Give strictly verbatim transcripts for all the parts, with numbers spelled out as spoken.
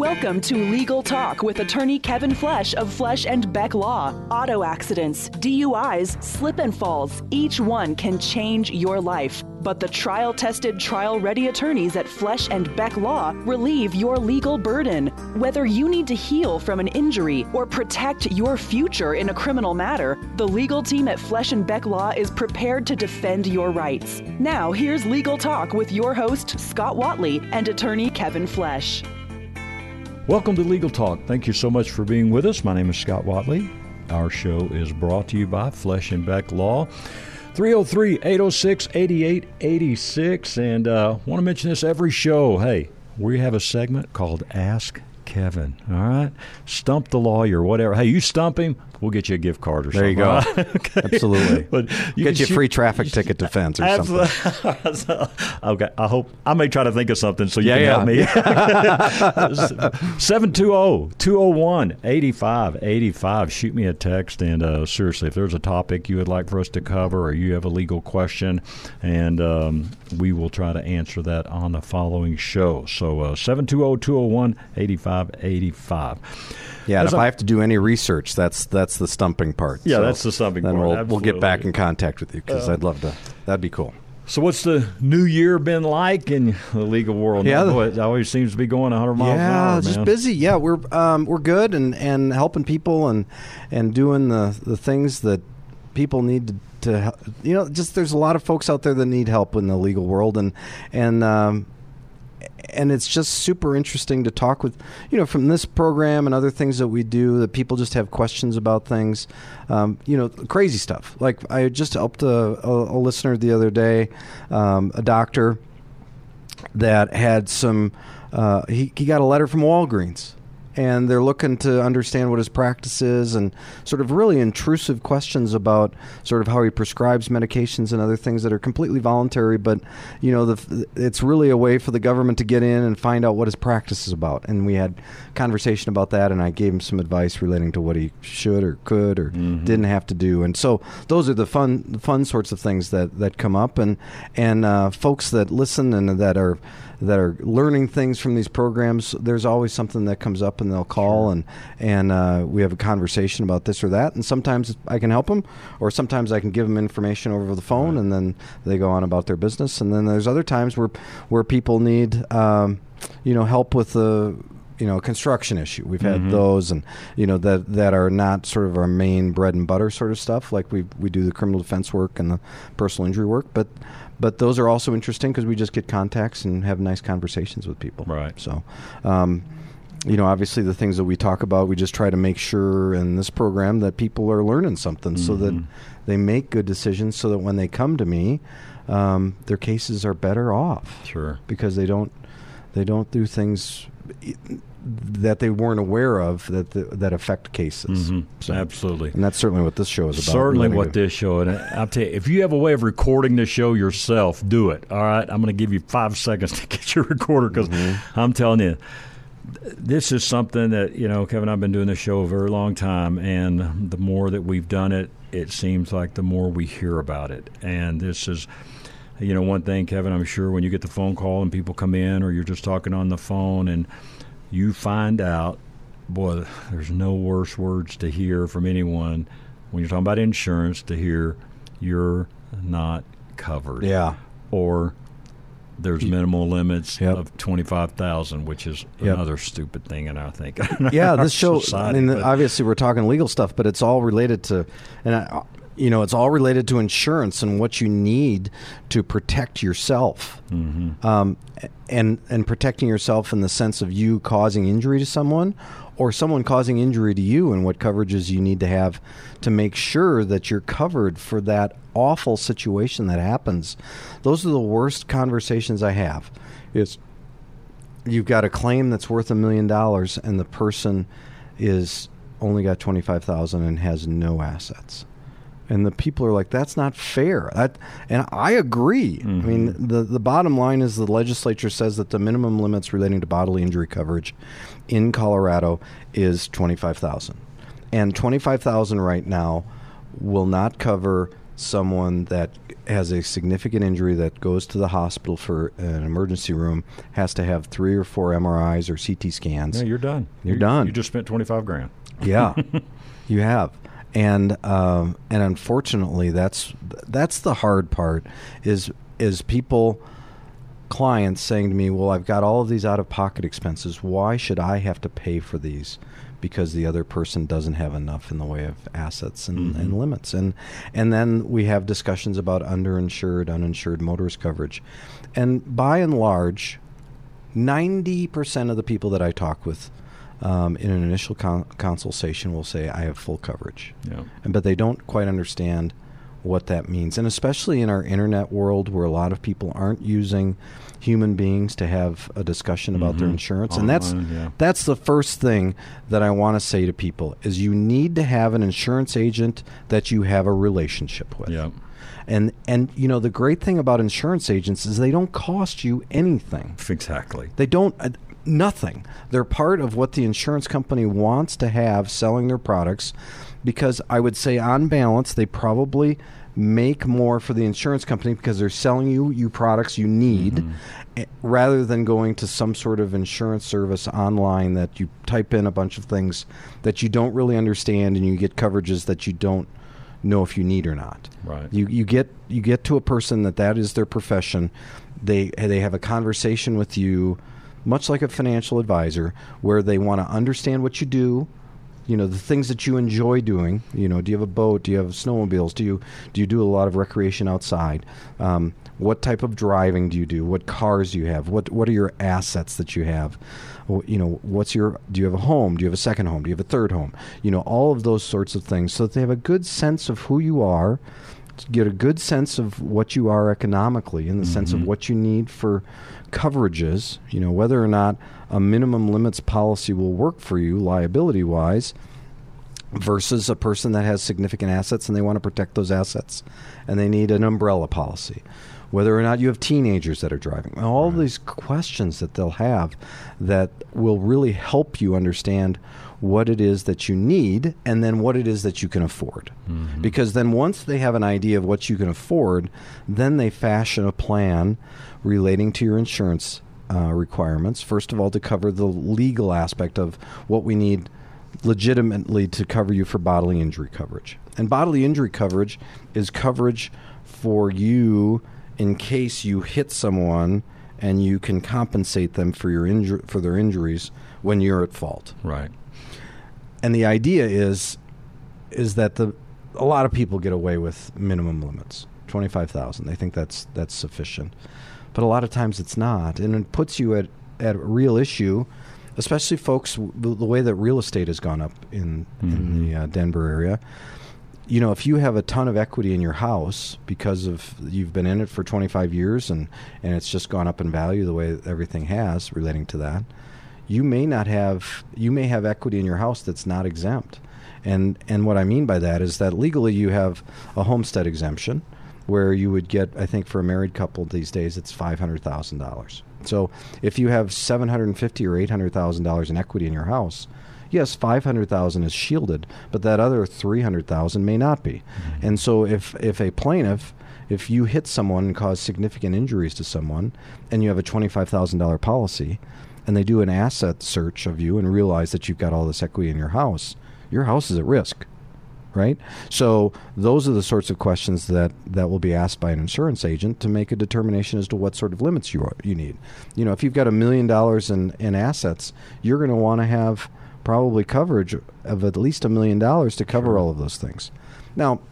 Welcome to Legal Talk with attorney Kevin Flesh of Flesh and Beck Law. Auto accidents, D U Is, slip and falls, each one can change your life. But the trial-tested, trial-ready attorneys at Flesh and Beck Law relieve your legal burden. Whether you need to heal from an injury or protect your future in a criminal matter, the legal team at Flesh and Beck Law is prepared to defend your rights. Now, here's Legal Talk with your host, Scott Watley, and attorney Kevin Flesh. Welcome to Legal Talk. Thank you so much for being with us. My name is Scott Watley. Our show is brought to you by Flesh and Beck Law. three oh three, eight oh six, eight eight eight six. And I uh, want to mention this every show. Hey, we have a segment called Ask Kevin. All right? Stump the lawyer, whatever. Hey, you stump him, we'll get you a gift card or there something. There you go. Okay. Absolutely. But you get you a free traffic you, ticket defense or absolutely. something. Okay. I hope I may try to think of something so you yeah, can yeah. help me. seven two zero, two zero one, eight five eight five. Shoot me a text. And uh, seriously, if there's a topic you would like for us to cover or you have a legal question, and um, we will try to answer that on the following show. So uh, seven two zero, two zero one, eight five eight five. Yeah, and As if I, I have to do any research, that's that's the stumping part. Yeah, so that's the stumping then part. We'll, Absolutely. we'll get back in contact with you because uh, I'd love to. That'd be cool. So what's the new year been like in the legal world? Yeah, now, boy, it always seems to be going one hundred miles yeah, an hour, man. just busy. Yeah, we're um, we're good and, and helping people and and doing the, the things that people need to, to help. You know, just there's a lot of folks out there that need help in the legal world, and and um, and it's just super interesting to talk with, you know, from this program and other things that we do, that people just have questions about things, um, you know, crazy stuff. Like I just helped a, a, a listener the other day, um, a doctor that had some, uh, he, he got a letter from Walgreens. And they're looking to understand what his practice is and sort of really intrusive questions about sort of how he prescribes medications and other things that are completely voluntary. But, you know, the, it's really a way for the government to get in and find out what his practice is about. And we had conversation about that, and I gave him some advice relating to what he should or could or mm-hmm. didn't have to do. And so those are the fun the fun sorts of things that, that come up. And, and uh, folks that listen and that are that are learning things from these programs, there's always something that comes up and they'll call sure. and and uh, we have a conversation about this or that, and sometimes I can help them, or sometimes I can give them information over the phone, right. and then they go on about their business. And then there's other times where where people need um, you know help with the you know construction issue. We've had mm-hmm. those, and you know that that are not sort of our main bread and butter sort of stuff. Like we we do the criminal defense work and the personal injury work, but. But those are also interesting because we just get contacts and have nice conversations with people. Right. So, um, you know, obviously the things that we talk about, we just try to make sure in this program that people are learning something mm-hmm. so that they make good decisions so that when they come to me, um, their cases are better off. Sure. Because they don't they don't do things that they weren't aware of that the, that affect cases. Mm-hmm. So, absolutely. And that's certainly what this show is about. Certainly what this show, and I'll tell you, if you have a way of recording the show yourself, do it. All right? I'm going to give you five seconds to get your recorder because mm-hmm. I'm telling you, this is something that, you know, Kevin, I've been doing this show a very long time, and the more that we've done it, it seems like the more we hear about it. And this is... You know, one thing, Kevin, I'm sure when you get the phone call and people come in or you're just talking on the phone and you find out, boy, there's no worse words to hear from anyone when you're talking about insurance to hear you're not covered. Yeah. Or there's minimal limits yep. of twenty-five thousand dollars, which is yep. another stupid thing in our thinking. Yeah, this show, society, I mean, but, obviously we're talking legal stuff, but it's all related to, and I, you know, it's all related to insurance and what you need to protect yourself. Mm-hmm. Um, and and protecting yourself in the sense of you causing injury to someone or someone causing injury to you, and what coverages you need to have to make sure that you're covered for that awful situation that happens. Those are the worst conversations I have. Is you've got a claim that's worth a million dollars and the person is only got twenty-five thousand and has no assets. And the people are like, that's not fair. That, and I agree. Mm-hmm. I mean, the, the bottom line is the legislature says that the minimum limits relating to bodily injury coverage in Colorado is twenty-five thousand dollars. And twenty-five thousand dollars right now will not cover someone that has a significant injury that goes to the hospital for an emergency room has to have three or four M R Is or C T scans. Yeah, you're done. You're you, done. You just spent twenty-five grand. Yeah, you have. And um, and unfortunately, that's that's the hard part is is people, clients saying to me, well, I've got all of these out-of-pocket expenses. Why should I have to pay for these? Because the other person doesn't have enough in the way of assets and, Mm-hmm. and limits. And and then we have discussions about underinsured, uninsured motorist coverage. And by and large, ninety percent of the people that I talk with um, in an initial con- consultation will say, I have full coverage. Yeah. And, but they don't quite understand what that means. And especially in our internet world where a lot of people aren't using human beings to have a discussion about their Mhm. insurance. Online, and that's yeah. that's the first thing that I want to say to people is you need to have an insurance agent that you have a relationship with. Yeah. And and you know the great thing about insurance agents is they don't cost you anything. Exactly. They don't uh, nothing. They're part of what the insurance company wants to have selling their products because I would say on balance they probably make more for the insurance company because they're selling you you products you need mm-hmm. rather than going to some sort of insurance service online that you type in a bunch of things that you don't really understand and you get coverages that you don't know if you need or not. Right. You you get you get to a person that that is their profession. They they have a conversation with you much like a financial advisor where they want to understand what you do. You know, the things that you enjoy doing. You know, do you have a boat? Do you have snowmobiles? Do you do you do a lot of recreation outside? Um, what type of driving do you do? What cars do you have? What what are your assets that you have? You know, what's your do you have a home? Do you have a second home? Do you have a third home? You know, all of those sorts of things, so that they have a good sense of who you are, get a good sense of what you are economically, in the mm-hmm. sense of what you need for coverages. You know, whether or not a minimum limits policy will work for you liability-wise versus a person that has significant assets and they want to protect those assets and they need an umbrella policy. Whether or not you have teenagers that are driving. All right. these questions that they'll have that will really help you understand what it is that you need and then what it is that you can afford. Mm-hmm. Because then once they have an idea of what you can afford, then they fashion a plan relating to your insurance uh, requirements. First of all, to cover the legal aspect of what we need legitimately to cover you for bodily injury coverage. And bodily injury coverage is coverage for you in case you hit someone and you can compensate them for your inju- for their injuries when you're at fault. Right. And the idea is is that the a lot of people get away with minimum limits, twenty-five thousand. They think that's that's sufficient. But a lot of times it's not, and it puts you at at a real issue, especially folks the, the way that real estate has gone up in mm-hmm. in the uh, Denver area. You know, if you have a ton of equity in your house because of you've been in it for twenty-five years and, and it's just gone up in value the way everything has relating to that, you may not have you may have equity in your house that's not exempt. And and what I mean by that is that legally you have a homestead exemption where you would get, I think for a married couple these days, it's five hundred thousand dollars. So if you have seven hundred fifty thousand dollars or eight hundred thousand dollars in equity in your house, yes, five hundred thousand dollars is shielded, but that other three hundred thousand dollars may not be. Mm-hmm. And so if, if a plaintiff, if you hit someone and cause significant injuries to someone and you have a twenty-five thousand dollars policy and they do an asset search of you and realize that you've got all this equity in your house, your house is at risk, right? So those are the sorts of questions that, that will be asked by an insurance agent to make a determination as to what sort of limits you are, you need. You know, if you've got a million dollars in, in assets, you're going to want to have probably coverage of at least a million dollars to cover Sure. all of those things. Now,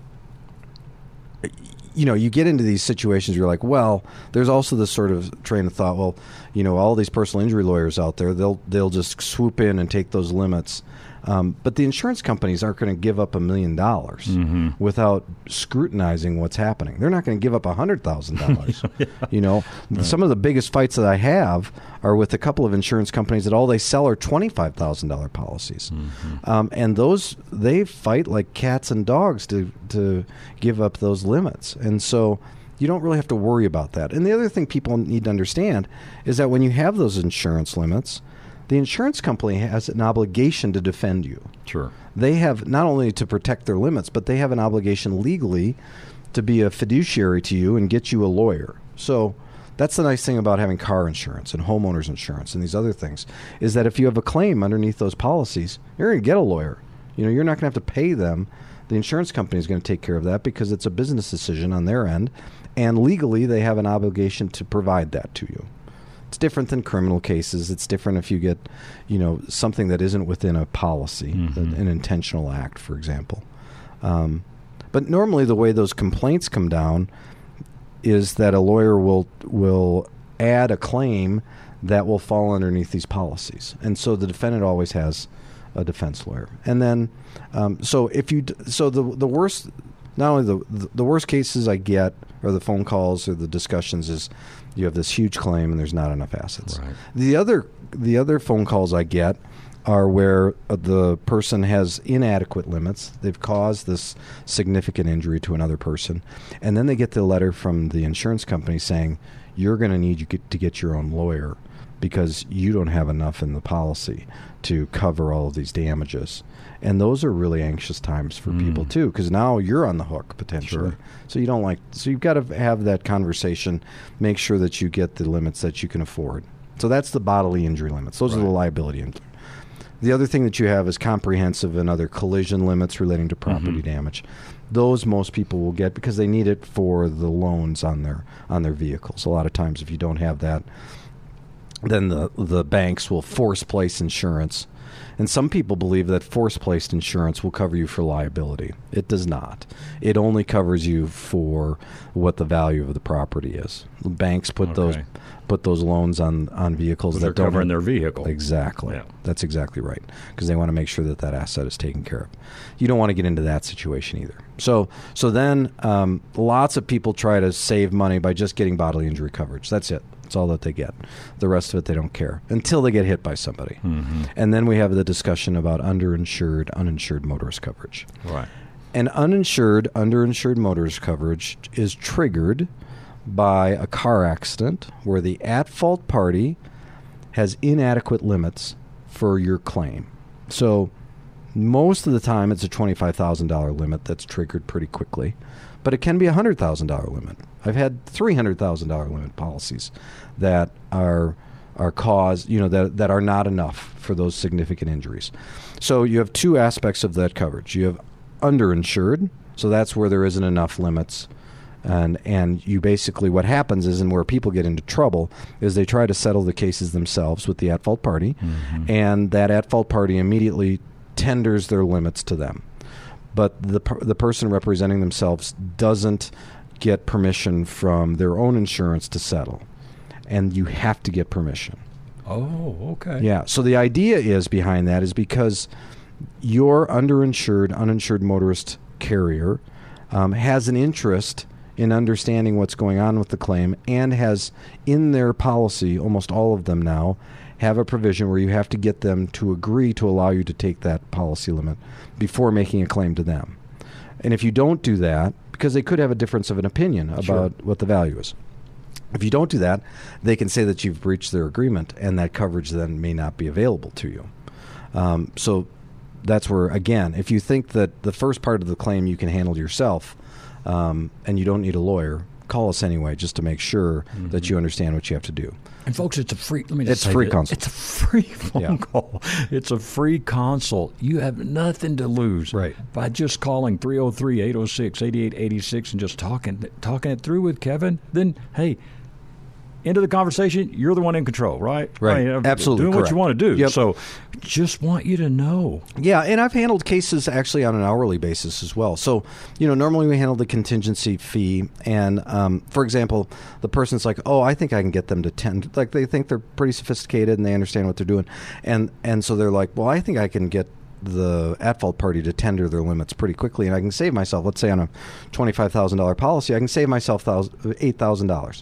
you know, you get into these situations, you're like, well, there's also this sort of train of thought, well, you know, all these personal injury lawyers out there, they'll they'll just swoop in and take those limits. Um, but the insurance companies aren't going to give up a million dollars Mm-hmm. without scrutinizing what's happening. They're not going to give up a hundred thousand dollars. You know, Right. some of the biggest fights that I have are with a couple of insurance companies that all they sell are twenty-five thousand dollars policies, Mm-hmm. um, and those they fight like cats and dogs to to give up those limits. And so you don't really have to worry about that. And the other thing people need to understand is that when you have those insurance limits, the insurance company has an obligation to defend you. Sure. They have not only to protect their limits, but they have an obligation legally to be a fiduciary to you and get you a lawyer. So that's the nice thing about having car insurance and homeowners insurance and these other things, is that if you have a claim underneath those policies, you're going to get a lawyer. You know, you're not going to have to pay them. The insurance company is going to take care of that because it's a business decision on their end, and legally they have an obligation to provide that to you. It's different than criminal cases. It's different if you get, you know, something that isn't within a policy, mm-hmm. an, an intentional act, for example. Um, but normally the way those complaints come down is that a lawyer will will add a claim that will fall underneath these policies, and so the defendant always has a defense lawyer. And then, um, so if you, d- so the the worst, not only the the worst cases I get, or the phone calls or the discussions, is you have this huge claim and there's not enough assets. Right. The other the other phone calls I get are where uh, the person has inadequate limits. They've caused this significant injury to another person, and then they get the letter from the insurance company saying, you're going to need you get to get your own lawyer because you don't have enough in the policy to cover all of these damages. And those are really anxious times for mm. people too, because now you're on the hook potentially. Sure. So you don't like, so you've got to have that conversation, make sure that you get the limits that you can afford. So that's the bodily injury limits. Those right. are the liability limits. The other thing that you have is comprehensive and other collision limits relating to property mm-hmm. damage. Those most people will get because they need it for the loans on their on their vehicles. A lot of times if you don't have that, then the the banks will force place insurance. And some people believe that force-placed insurance will cover you for liability. It does not. It only covers you for what the value of the property is. Banks put okay. those put those loans on, on vehicles but that they're don't covering have, their vehicle. Exactly. Yeah. That's exactly right. Because they want to make sure that that asset is taken care of. You don't want to get into that situation either. So so then um, lots of people try to save money by just getting bodily injury coverage. That's it. That's all that they get. The rest of it, they don't care until they get hit by somebody. Mm-hmm. And then we have the discussion about underinsured, uninsured motorist coverage. Right. And uninsured, underinsured motorist coverage is triggered by a car accident where the at-fault party has inadequate limits for your claim. So most of the time, it's a twenty-five thousand dollars limit that's triggered pretty quickly. But it can be a one hundred thousand dollars limit. I've had three hundred thousand dollars limit policies that are are caused, you know, that that are not enough for those significant injuries. So you have two aspects of that coverage. You have underinsured, so that's where there isn't enough limits. And and you basically, what happens is, and where people get into trouble, is they try to settle the cases themselves with the at-fault party, mm-hmm. and that at-fault party immediately tenders their limits to them. But the the person representing themselves doesn't get permission from their own insurance to settle. And you have to get permission. Oh, okay. Yeah. So the idea is behind that is because your underinsured, uninsured motorist carrier um, has an interest in understanding what's going on with the claim, and has in their policy, almost all of them now, have a provision where you have to get them to agree to allow you to take that policy limit before making a claim to them. And if you don't do that, because they could have a difference of an opinion about sure. what the value is. If you don't do that, they can say that you've breached their agreement, and that coverage then may not be available to you. Um, so that's where, again, if you think that the first part of the claim you can handle yourself, um, and you don't need a lawyer, call us anyway, just to make sure mm-hmm. that you understand what you have to do. And folks, it's a free. Let me just it's say free this. consult. It's a free phone yeah. call. It's a free consult. You have nothing to lose right. by just calling three oh three, eight oh six, eight eight eight six and just talking talking it through with Kevin. Then, hey, into the conversation, you're the one in control, right? Right. I mean, Absolutely doing correct. what you want to do. Yep. So, just want you to know. Yeah, and I've handled cases actually on an hourly basis as well. So, you know, normally we handle the contingency fee, and um, for example, the person's like, "Oh, I think I can get them to tend." Like they think they're pretty sophisticated and they understand what they're doing, and and so they're like, "Well, I think I can get the at-fault party to tender their limits pretty quickly, and I can save myself. Let's say on a twenty-five thousand dollars policy, I can save myself eight thousand dollars."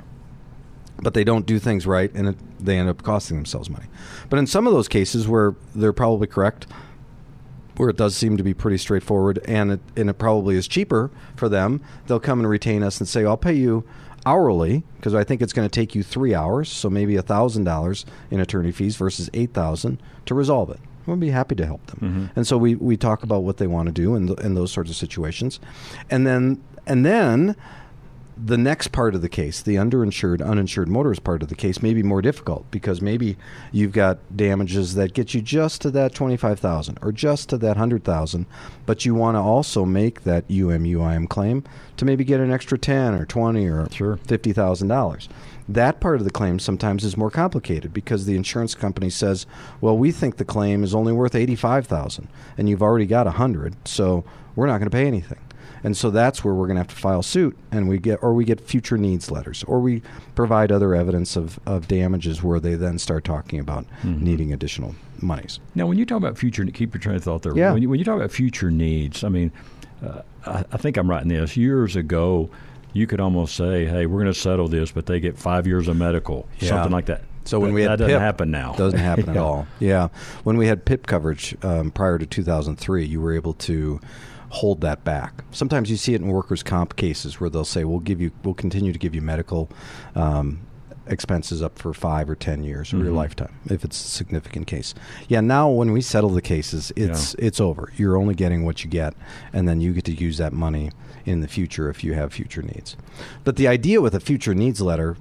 But they don't do things right, and it, they end up costing themselves money. But in some of those cases where they're probably correct, where it does seem to be pretty straightforward, and it, and it probably is cheaper for them, they'll come and retain us and say, I'll pay you hourly, because I think it's going to take you three hours, so maybe one thousand dollars in attorney fees versus eight thousand dollars to resolve it. We'll be happy to help them. Mm-hmm. And so we, we talk about what they want to do in, th- in those sorts of situations. And then and then the next part of the case, the underinsured, uninsured motorist part of the case, may be more difficult, because maybe you've got damages that get you just to that twenty-five thousand dollars or just to that one hundred thousand dollars, but you want to also make that U M U I M claim to maybe get an extra ten or twenty or sure. fifty thousand dollars. That part of the claim sometimes is more complicated, because the insurance company says, well, we think the claim is only worth eighty-five thousand dollars and you've already got one hundred thousand dollars, so we're not going to pay anything. And so that's where we're going to have to file suit, and we get, or we get future needs letters, or we provide other evidence of, of damages where they then start talking about mm-hmm. needing additional monies. Now, when you talk about future, keep your train of thought there. Yeah. When you, when you talk about future needs, I mean, uh, I, I think I'm right in this. Years ago, you could almost say, hey, we're going to settle this, but they get five years of medical, yeah. something like that. So when that, we had that doesn't PIP, happen now. Doesn't happen yeah. at all. Yeah. When we had PIP coverage um, prior to two thousand three, you were able to hold that back. Sometimes you see it in workers' comp cases where they'll say, we'll give you, we'll continue to give you medical um, expenses up for five or ten years or mm-hmm. your lifetime, if it's a significant case. Yeah, now when we settle the cases, it's yeah. it's over. You're only getting what you get, and then you get to use that money in the future if you have future needs. But the idea with a future needs letter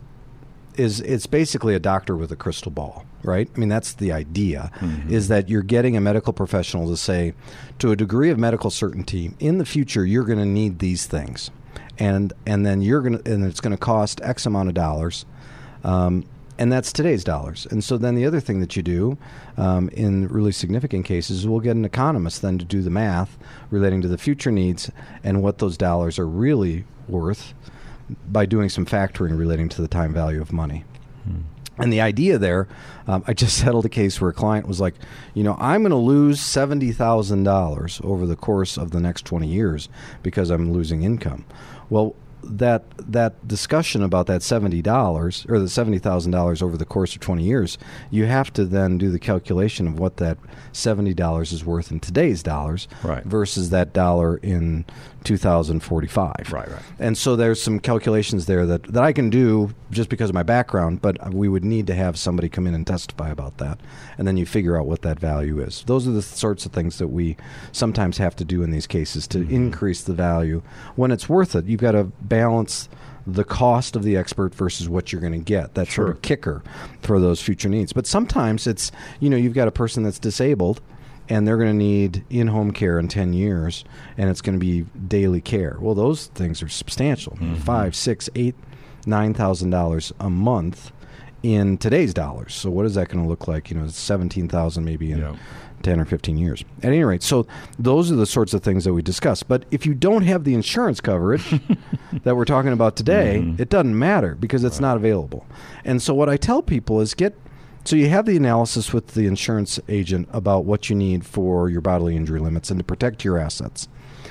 is it's basically a doctor with a crystal ball, right? I mean, that's the idea, mm-hmm. is that you're getting a medical professional to say, to a degree of medical certainty, in the future you're going to need these things, and and then you're going to, and it's going to cost X amount of dollars, um, and that's today's dollars. And so then the other thing that you do um, in really significant cases, we'll get an economist then to do the math relating to the future needs and what those dollars are really worth, by doing some factoring relating to the time value of money. Hmm. And the idea there, um, I just settled a case where a client was like, you know, I'm going to lose seventy thousand dollars over the course of the next twenty years because I'm losing income. Well, that that discussion about that seventy dollars or the seventy thousand dollars over the course of twenty years, you have to then do the calculation of what that seventy dollars is worth in today's dollars right. versus that dollar in two thousand forty-five. Right, right. And so there's some calculations there that, that I can do just because of my background, but we would need to have somebody come in and testify about that. And then you figure out what that value is. Those are the sorts of things that we sometimes have to do in these cases to mm-hmm. increase the value. When it's worth it, you've got to balance the cost of the expert versus what you're going to get. That sure. sort of kicker for those future needs. But sometimes it's, you know, you've got a person that's disabled and they're going to need in-home care in ten years, and it's going to be daily care. Well, those things are substantial. Mm-hmm. Five, six, eight, nine thousand dollars a month in today's dollars. So what is that going to look like? You know, seventeen thousand maybe in yeah. ten or fifteen years. At any rate, so those are the sorts of things that we discuss. But if you don't have the insurance coverage that we're talking about today, mm-hmm. it doesn't matter because it's right. not available. And so what I tell people is get, so you have the analysis with the insurance agent about what you need for your bodily injury limits and to protect your assets.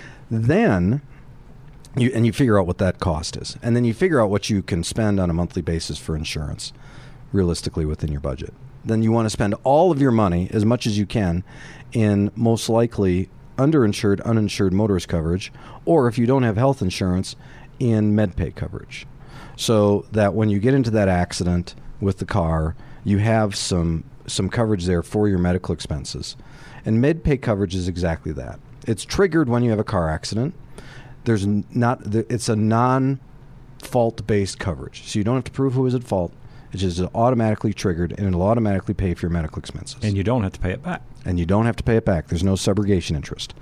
Then you, and you figure out what that cost is. And then you figure out what you can spend on a monthly basis for insurance realistically within your budget. Then you want to spend all of your money, as much as you can, in most likely underinsured, uninsured motorist coverage, or if you don't have health insurance, in MedPay coverage. So that when you get into that accident with the car, you have some some coverage there for your medical expenses. And MedPay coverage is exactly that. It's triggered when you have a car accident. There's not it's a non-fault-based coverage. So you don't have to prove who is at fault. It's just automatically triggered, and it'll automatically pay for your medical expenses. And you don't have to pay it back. And you don't have to pay it back. There's no subrogation interest.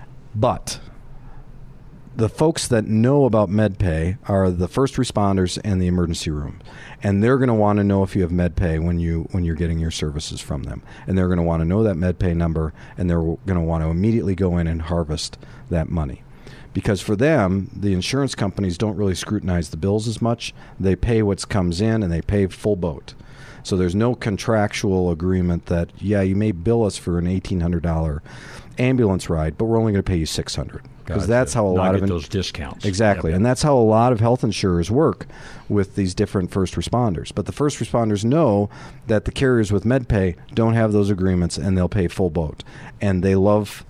But the folks that know about MedPay are the first responders and the emergency room. And they're going to want to know if you have MedPay when, you, when you're getting your services from them. And they're going to want to know that MedPay number, and they're going to want to immediately go in and harvest that money. Because for them, the insurance companies don't really scrutinize the bills as much. They pay what comes in, and they pay full boat. So there's no contractual agreement that, yeah, you may bill us for an eighteen hundred dollars ambulance ride, but we're only going to pay you six hundred dollars. Because gotcha. that's how a Not lot get of... In- those discounts. Exactly. Yep. And that's how a lot of health insurers work with these different first responders. But the first responders know that the carriers with MedPay don't have those agreements, and they'll pay full boat. And they love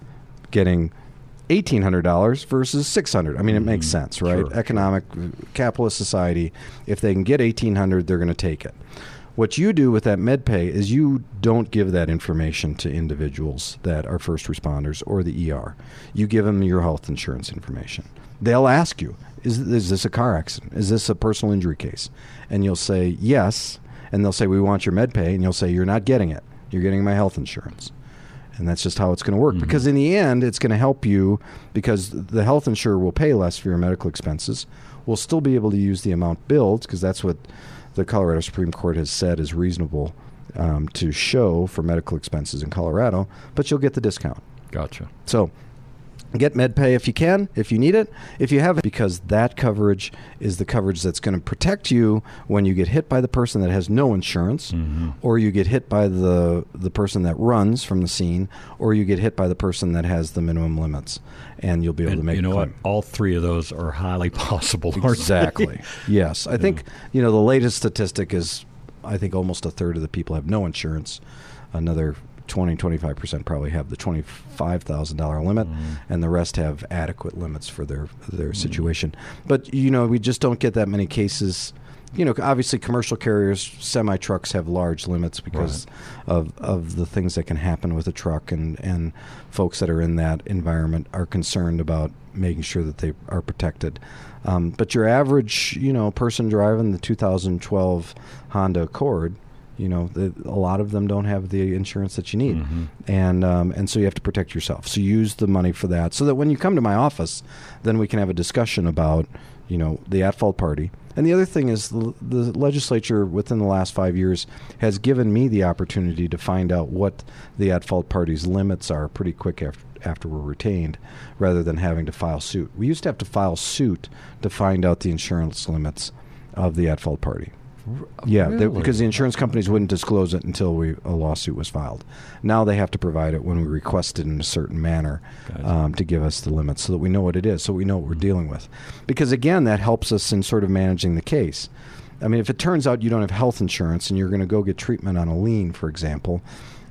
getting eighteen hundred dollars versus six hundred dollars. I mean, it makes sense, right? Sure. Economic, capitalist society, if they can get eighteen hundred dollars, they're going to take it. What you do with that MedPay is you don't give that information to individuals that are first responders or the E R. You give them your health insurance information. They'll ask you, is, is this a car accident? Is this a personal injury case? And you'll say, yes. And they'll say, we want your MedPay. And you'll say, you're not getting it. You're getting my health insurance. And that's just how it's going to work. Mm-hmm. Because in the end, it's going to help you because the health insurer will pay less for your medical expenses. We'll still be able to use the amount billed because that's what the Colorado Supreme Court has said is reasonable um, to show for medical expenses in Colorado, but you'll get the discount. Gotcha. So get MedPay if you can, if you need it, if you have it, because that coverage is the coverage that's going to protect you when you get hit by the person that has no insurance, mm-hmm. or you get hit by the the person that runs from the scene, or you get hit by the person that has the minimum limits, and you'll be able and to make you know a claim. what? All three of those are highly possible. Exactly. Yes. I yeah. think, you know, the latest statistic is I think almost a third of the people have no insurance. Another twenty, twenty-five percent probably have the twenty-five thousand dollars limit, mm. and the rest have adequate limits for their their mm. situation. But, you know, we just don't get that many cases. You know, obviously commercial carriers, semi-trucks have large limits because right. of, of the things that can happen with a truck, and, and folks that are in that environment are concerned about making sure that they are protected. Um, but your average, you know, person driving the two thousand twelve Honda Accord, you know, the, a lot of them don't have the insurance that you need. Mm-hmm. And um, and so you have to protect yourself. So use the money for that so that when you come to my office, then we can have a discussion about, you know, the at-fault party. And the other thing is the, the legislature within the last five years has given me the opportunity to find out what the at-fault party's limits are pretty quick after, after we're retained, rather than having to file suit. We used to have to file suit to find out the insurance limits of the at-fault party. Yeah, really? Because the insurance companies wouldn't disclose it until we, a lawsuit was filed. Now they have to provide it when we request it in a certain manner um, to give us the limits so that we know what it is, so we know what we're dealing with. Because, again, that helps us in sort of managing the case. I mean, if it turns out you don't have health insurance and you're going to go get treatment on a lien, for example,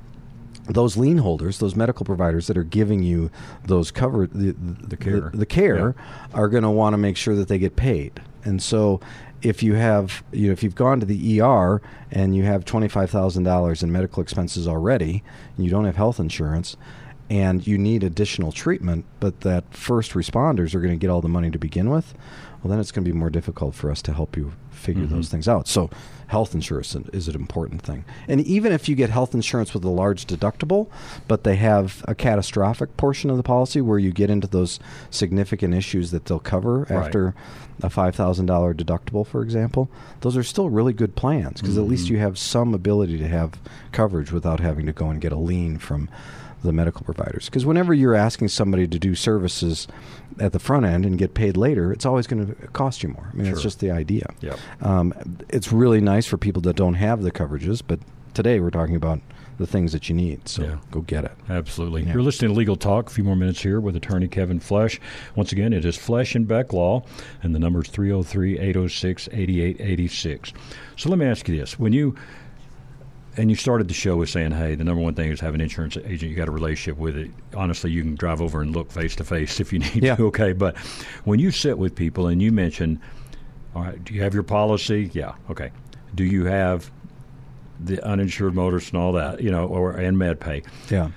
those lien holders, those medical providers that are giving you those cover, the, the, the care, the, the care yeah. are going to want to make sure that they get paid. And so if you have, you know, if you've gone to the E R and you have twenty-five thousand dollars in medical expenses already, and you don't have health insurance, and you need additional treatment, but that first responders are going to get all the money to begin with, well, then it's going to be more difficult for us to help you figure mm-hmm. those things out. So health insurance is an important thing. And even if you get health insurance with a large deductible, but they have a catastrophic portion of the policy where you get into those significant issues that they'll cover right. after a five thousand dollars deductible, for example, those are still really good plans because mm-hmm. at least you have some ability to have coverage without having to go and get a lien from the medical providers. Because whenever you're asking somebody to do services at the front end and get paid later, it's always going to cost you more. I mean, sure. that's just the idea. Yep. Um, it's really nice for people that don't have the coverages, but today we're talking about the things that you need. So yeah. go get it. Absolutely. Yeah. You're listening to Legal Talk. A few more minutes here with attorney Kevin Flesh. Once again, it is Flesh and Beck Law, and the number is three oh three, eight oh six, eight eight eight six. So let me ask you this. When you And you started the show with saying, hey, the number one thing is have an insurance agent. You got a relationship with it. Honestly, you can drive over and look face to face if you need yeah. to. Okay, but when you sit with people and you mention, all right, do you have your policy? Yeah, okay. Do you have the uninsured motorist and all that, you know, or and MedPay? Yeah.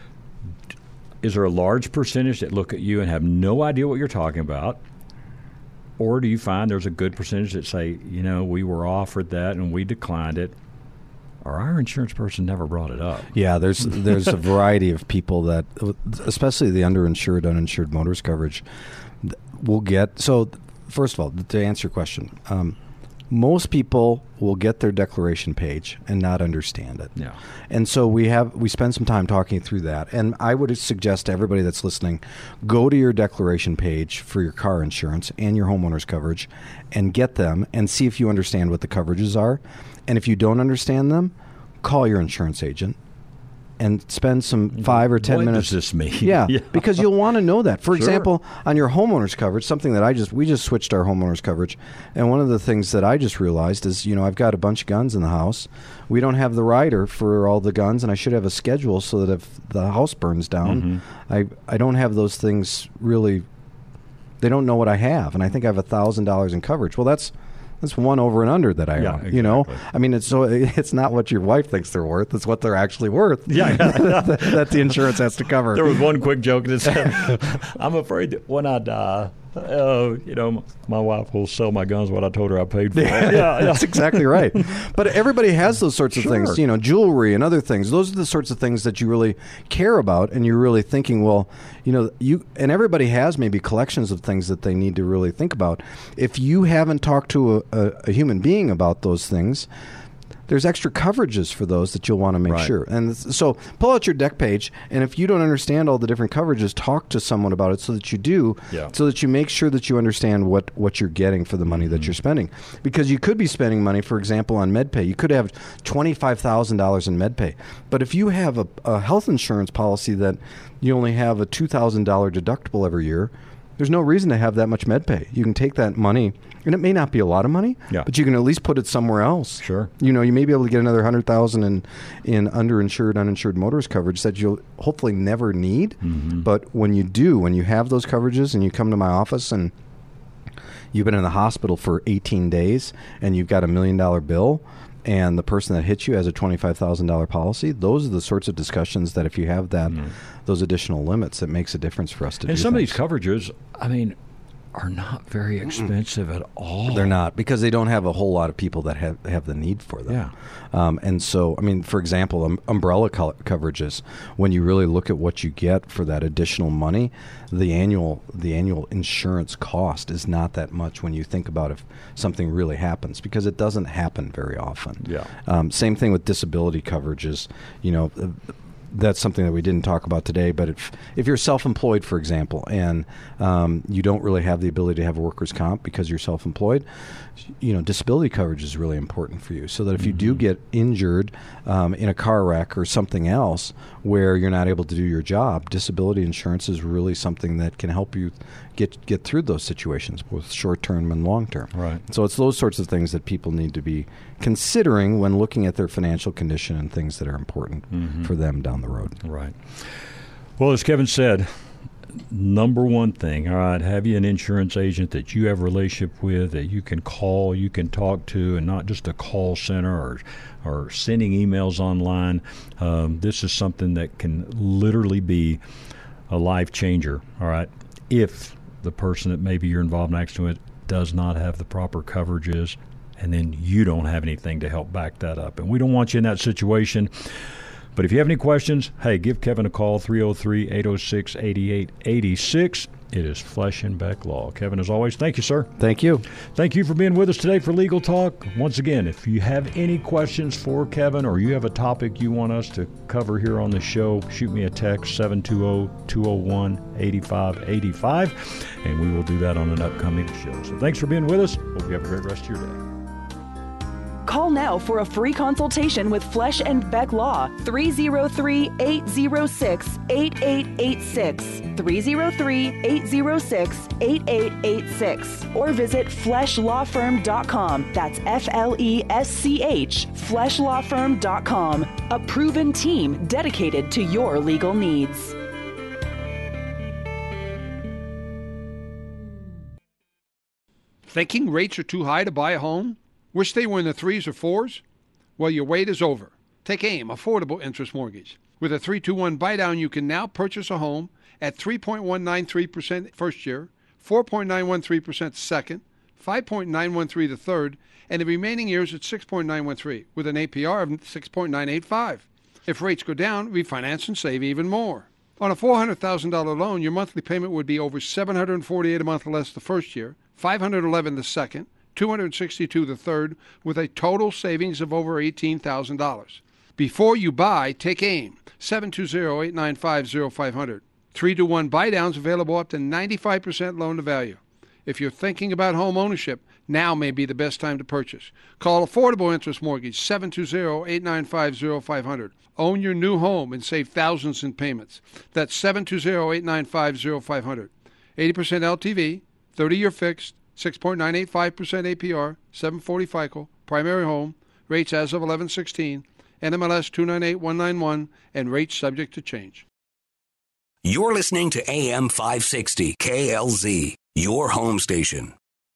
Is there a large percentage that look at you and have no idea what you're talking about? Or do you find there's a good percentage that say, you know, we were offered that and we declined it? Or our insurance person never brought it up. Yeah, there's there's a variety of people that, especially the underinsured, uninsured motorist coverage, will get. So, first of all, to answer your question, um, most people will get their declaration page and not understand it. Yeah. And so we have we spend some time talking through that. And I would suggest to everybody that's listening, go to your declaration page for your car insurance and your homeowner's coverage and get them and see if you understand what the coverages are. And if you don't understand them, call your insurance agent and spend some five or ten what minutes. What does this mean? Yeah, yeah. Because you'll want to know that. For Sure. example, on your homeowner's coverage, something that I just we just switched our homeowner's coverage, and one of the things that I just realized is, you know, I've got a bunch of guns in the house. We don't have the rider for all the guns, and I should have a schedule so that if the house burns down, mm-hmm. I I don't have those things really. They don't know what I have, and I think I have a thousand dollars in coverage. Well, that's. That's one over and under that I yeah, own. Exactly. You know, I mean, it's so it's not what your wife thinks they're worth; it's what they're actually worth. Yeah, yeah. that, that the insurance has to cover. There was one quick joke that said, "I'm afraid that when I die, uh, you know, my wife will sell my guns what I told her I paid for." Yeah, yeah, that's exactly right. But everybody has those sorts of Sure. things, you know, jewelry and other things. Those are the sorts of things that you really care about, and you're really thinking, well, you know, you and everybody has maybe collections of things that they need to really think about. If you haven't talked to a, a, a human being about those things, there's extra coverages for those that you'll want to make right. sure. And so pull out your deck page, and if you don't understand all the different coverages, talk to someone about it so that you do, yeah. so that you make sure that you understand what, what you're getting for the money mm-hmm. that you're spending. Because you could be spending money, for example, on MedPay. You could have twenty-five thousand dollars in MedPay. But if you have a, a health insurance policy that you only have a two thousand dollars deductible every year, there's no reason to have that much MedPay. You can take that money, and it may not be a lot of money, yeah. but you can at least put it somewhere else. Sure. You know, you may be able to get another one hundred thousand dollars in, in underinsured, uninsured motorist coverage that you'll hopefully never need. Mm-hmm. But when you do, when you have those coverages and you come to my office and you've been in the hospital for eighteen days and you've got a million dollar bill, and the person that hits you has a twenty-five thousand dollars policy, those are the sorts of discussions that if you have that, mm. those additional limits, it makes a difference for us to and do some things. of these coverages, I mean, are not very expensive Mm-mm. at all. They're not, because they don't have a whole lot of people that have, have the need for them. Yeah. Um, and so, I mean, for example, um, umbrella co- coverages, when you really look at what you get for that additional money, the annual the annual insurance cost is not that much when you think about if something really happens, because it doesn't happen very often. Yeah. Um, same thing with disability coverages. You know, uh, that's something that we didn't talk about today, but if if you're self-employed, for example, and um, you don't really have the ability to have a workers' comp because you're self-employed, you know, disability coverage is really important for you, so that if mm-hmm. you do get injured um, in a car wreck or something else where you're not able to do your job, disability insurance is really something that can help you get get through those situations, both short-term and long-term. Right. So it's those sorts of things that people need to be considering when looking at their financial condition and things that are important mm-hmm. for them down the road. Right. Well, as Kevin said, number one thing, all right, have you an insurance agent that you have a relationship with, that you can call, you can talk to, and not just a call center or or sending emails online. Um, this is something that can literally be a life changer, all right, if the person that maybe you're involved next to it does not have the proper coverages, and then you don't have anything to help back that up. And we don't want you in that situation. But if you have any questions, hey, give Kevin a call, three oh three, eight oh six, eight eight eight six. It is Flesh and Beck Law. Kevin, as always, thank you, sir. Thank you. Thank you for being with us today for Legal Talk. Once again, if you have any questions for Kevin, or you have a topic you want us to cover here on the show, shoot me a text, seven two zero, two zero one, eight five eight five, and we will do that on an upcoming show. So thanks for being with us. Hope you have a great rest of your day. Call now for a free consultation with Flesh and Beck Law, three oh three, eight oh six, eight eight eight six, three oh three, eight oh six, eight eight eight six, or visit flesh law firm dot com. That's F L E S C H, flesh law firm dot com. A proven team dedicated to your legal needs. Thinking rates are too high to buy a home? Wish they were in the threes or fours? Well, your wait is over. Take AIM, Affordable Interest Mortgage. With a three two one buy-down, you can now purchase a home at three point one nine three percent first year, four point nine one three percent second, five point nine one three the third, and the remaining years at six point nine one three, with an A P R of six point nine eight five. If rates go down, refinance and save even more. On a four hundred thousand dollars loan, your monthly payment would be over seven hundred forty-eight dollars a month less the first year, five hundred eleven dollars the second, two hundred sixty-two dollars the third, with a total savings of over eighteen thousand dollars. Before you buy, take AIM, seven two zero, eight nine five, zero five zero zero. three to one buy-downs available up to ninety-five percent loan to value. If you're thinking about home ownership, now may be the best time to purchase. Call Affordable Interest Mortgage, seven two zero, eight nine five, zero five zero zero. Own your new home and save thousands in payments. That's seven two zero, eight nine five, zero five zero zero. eighty percent L T V, thirty-year fixed, six point nine eight five percent A P R, seven forty FICO, primary home, rates as of eleven sixteen, N M L S two nine eight one nine one, and rates subject to change. You're listening to A M five sixty K L Z, your home station.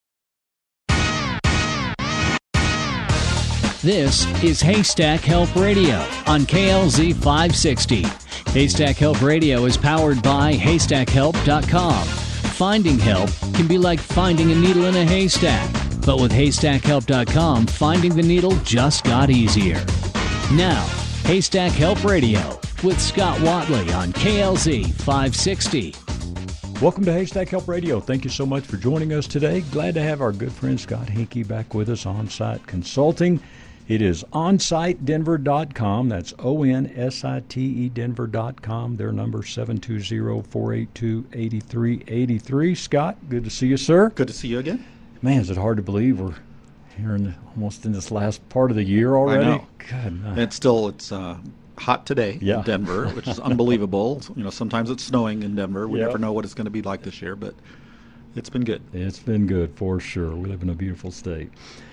This is Haystack Help Radio on K L Z five sixty. Haystack Help Radio is powered by haystack help dot com. Finding help can be like finding a needle in a haystack, but with haystack help dot com, finding the needle just got easier. Now, Haystack Help Radio with Scott Watley on K L Z five sixty. Welcome to Haystack Help Radio. Thank you so much for joining us today. Glad to have our good friend Scott Hinkey back with us, On-Site Consulting. It is on site denver dot com. That's O N S I T E Denver dot com. Their number seven two zero, four eight two, eight three eight three. Scott, good to see you, sir. Good to see you again. Man, is it hard to believe we're here in the, almost in this last part of the year already? I know. God, no. It's still it's uh, hot today Yeah. in Denver, which is unbelievable. You know, sometimes it's snowing in Denver. We Yep. never know what it's going to be like this year, but it's been good. It's been good for sure. We live in a beautiful state.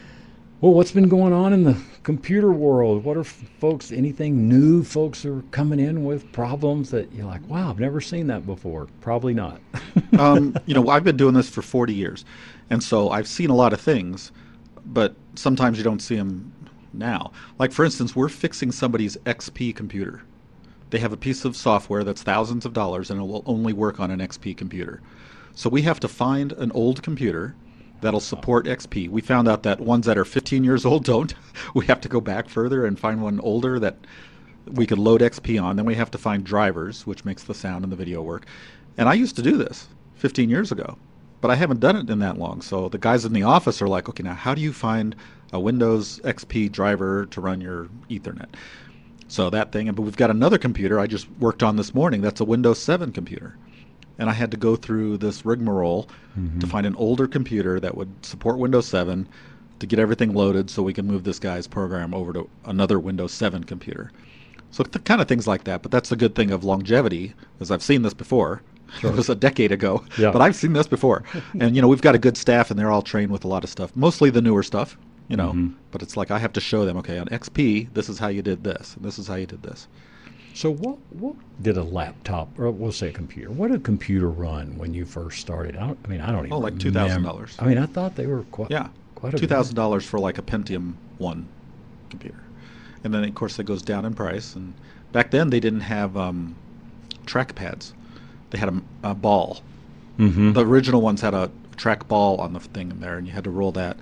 Well, what's been going on in the computer world? What are f- folks, anything new folks are coming in with problems that you're like, wow, I've never seen that before? Probably not. um, you know, I've been doing this for forty years, and so I've seen a lot of things, but sometimes you don't see them now. Like, for instance, we're fixing somebody's X P computer. They have a piece of software that's thousands of dollars, and it will only work on an X P computer. So we have to find an old computer that'll support X P. We found out that ones that are fifteen years old don't. We have to go back further and find one older that we could load X P on. Then we have to find drivers, which makes the sound and the video work. And I used to do this fifteen years ago, but I haven't done it in that long. So the guys in the office are like, okay, now how do you find a Windows X P driver to run your Ethernet? So that thing, but we've got another computer I just worked on this morning that's a Windows seven computer. And I had to go through this rigmarole mm-hmm. to find an older computer that would support Windows seven to get everything loaded so we can move this guy's program over to another Windows seven computer. So th- kind of things like that. But that's the good thing of longevity, is I've seen this before. Sure. It was a decade ago, yeah. but I've seen this before. And, you know, we've got a good staff, and they're all trained with a lot of stuff, mostly the newer stuff, you know. Mm-hmm. But it's like I have to show them, okay, on X P, this is how you did this, and this is how you did this. So what what did a laptop, or we'll say a computer, what did a computer run when you first started? I, don't, I mean, I don't even Oh, like two thousand dollars. I mean, I thought they were quite, yeah, quite a two thousand dollars for like a Pentium one computer. And then, of course, it goes down in price. And back then, they didn't have um, track pads. They had a, a ball. Mm-hmm. The original ones had a track ball on the thing in there, and you had to roll that.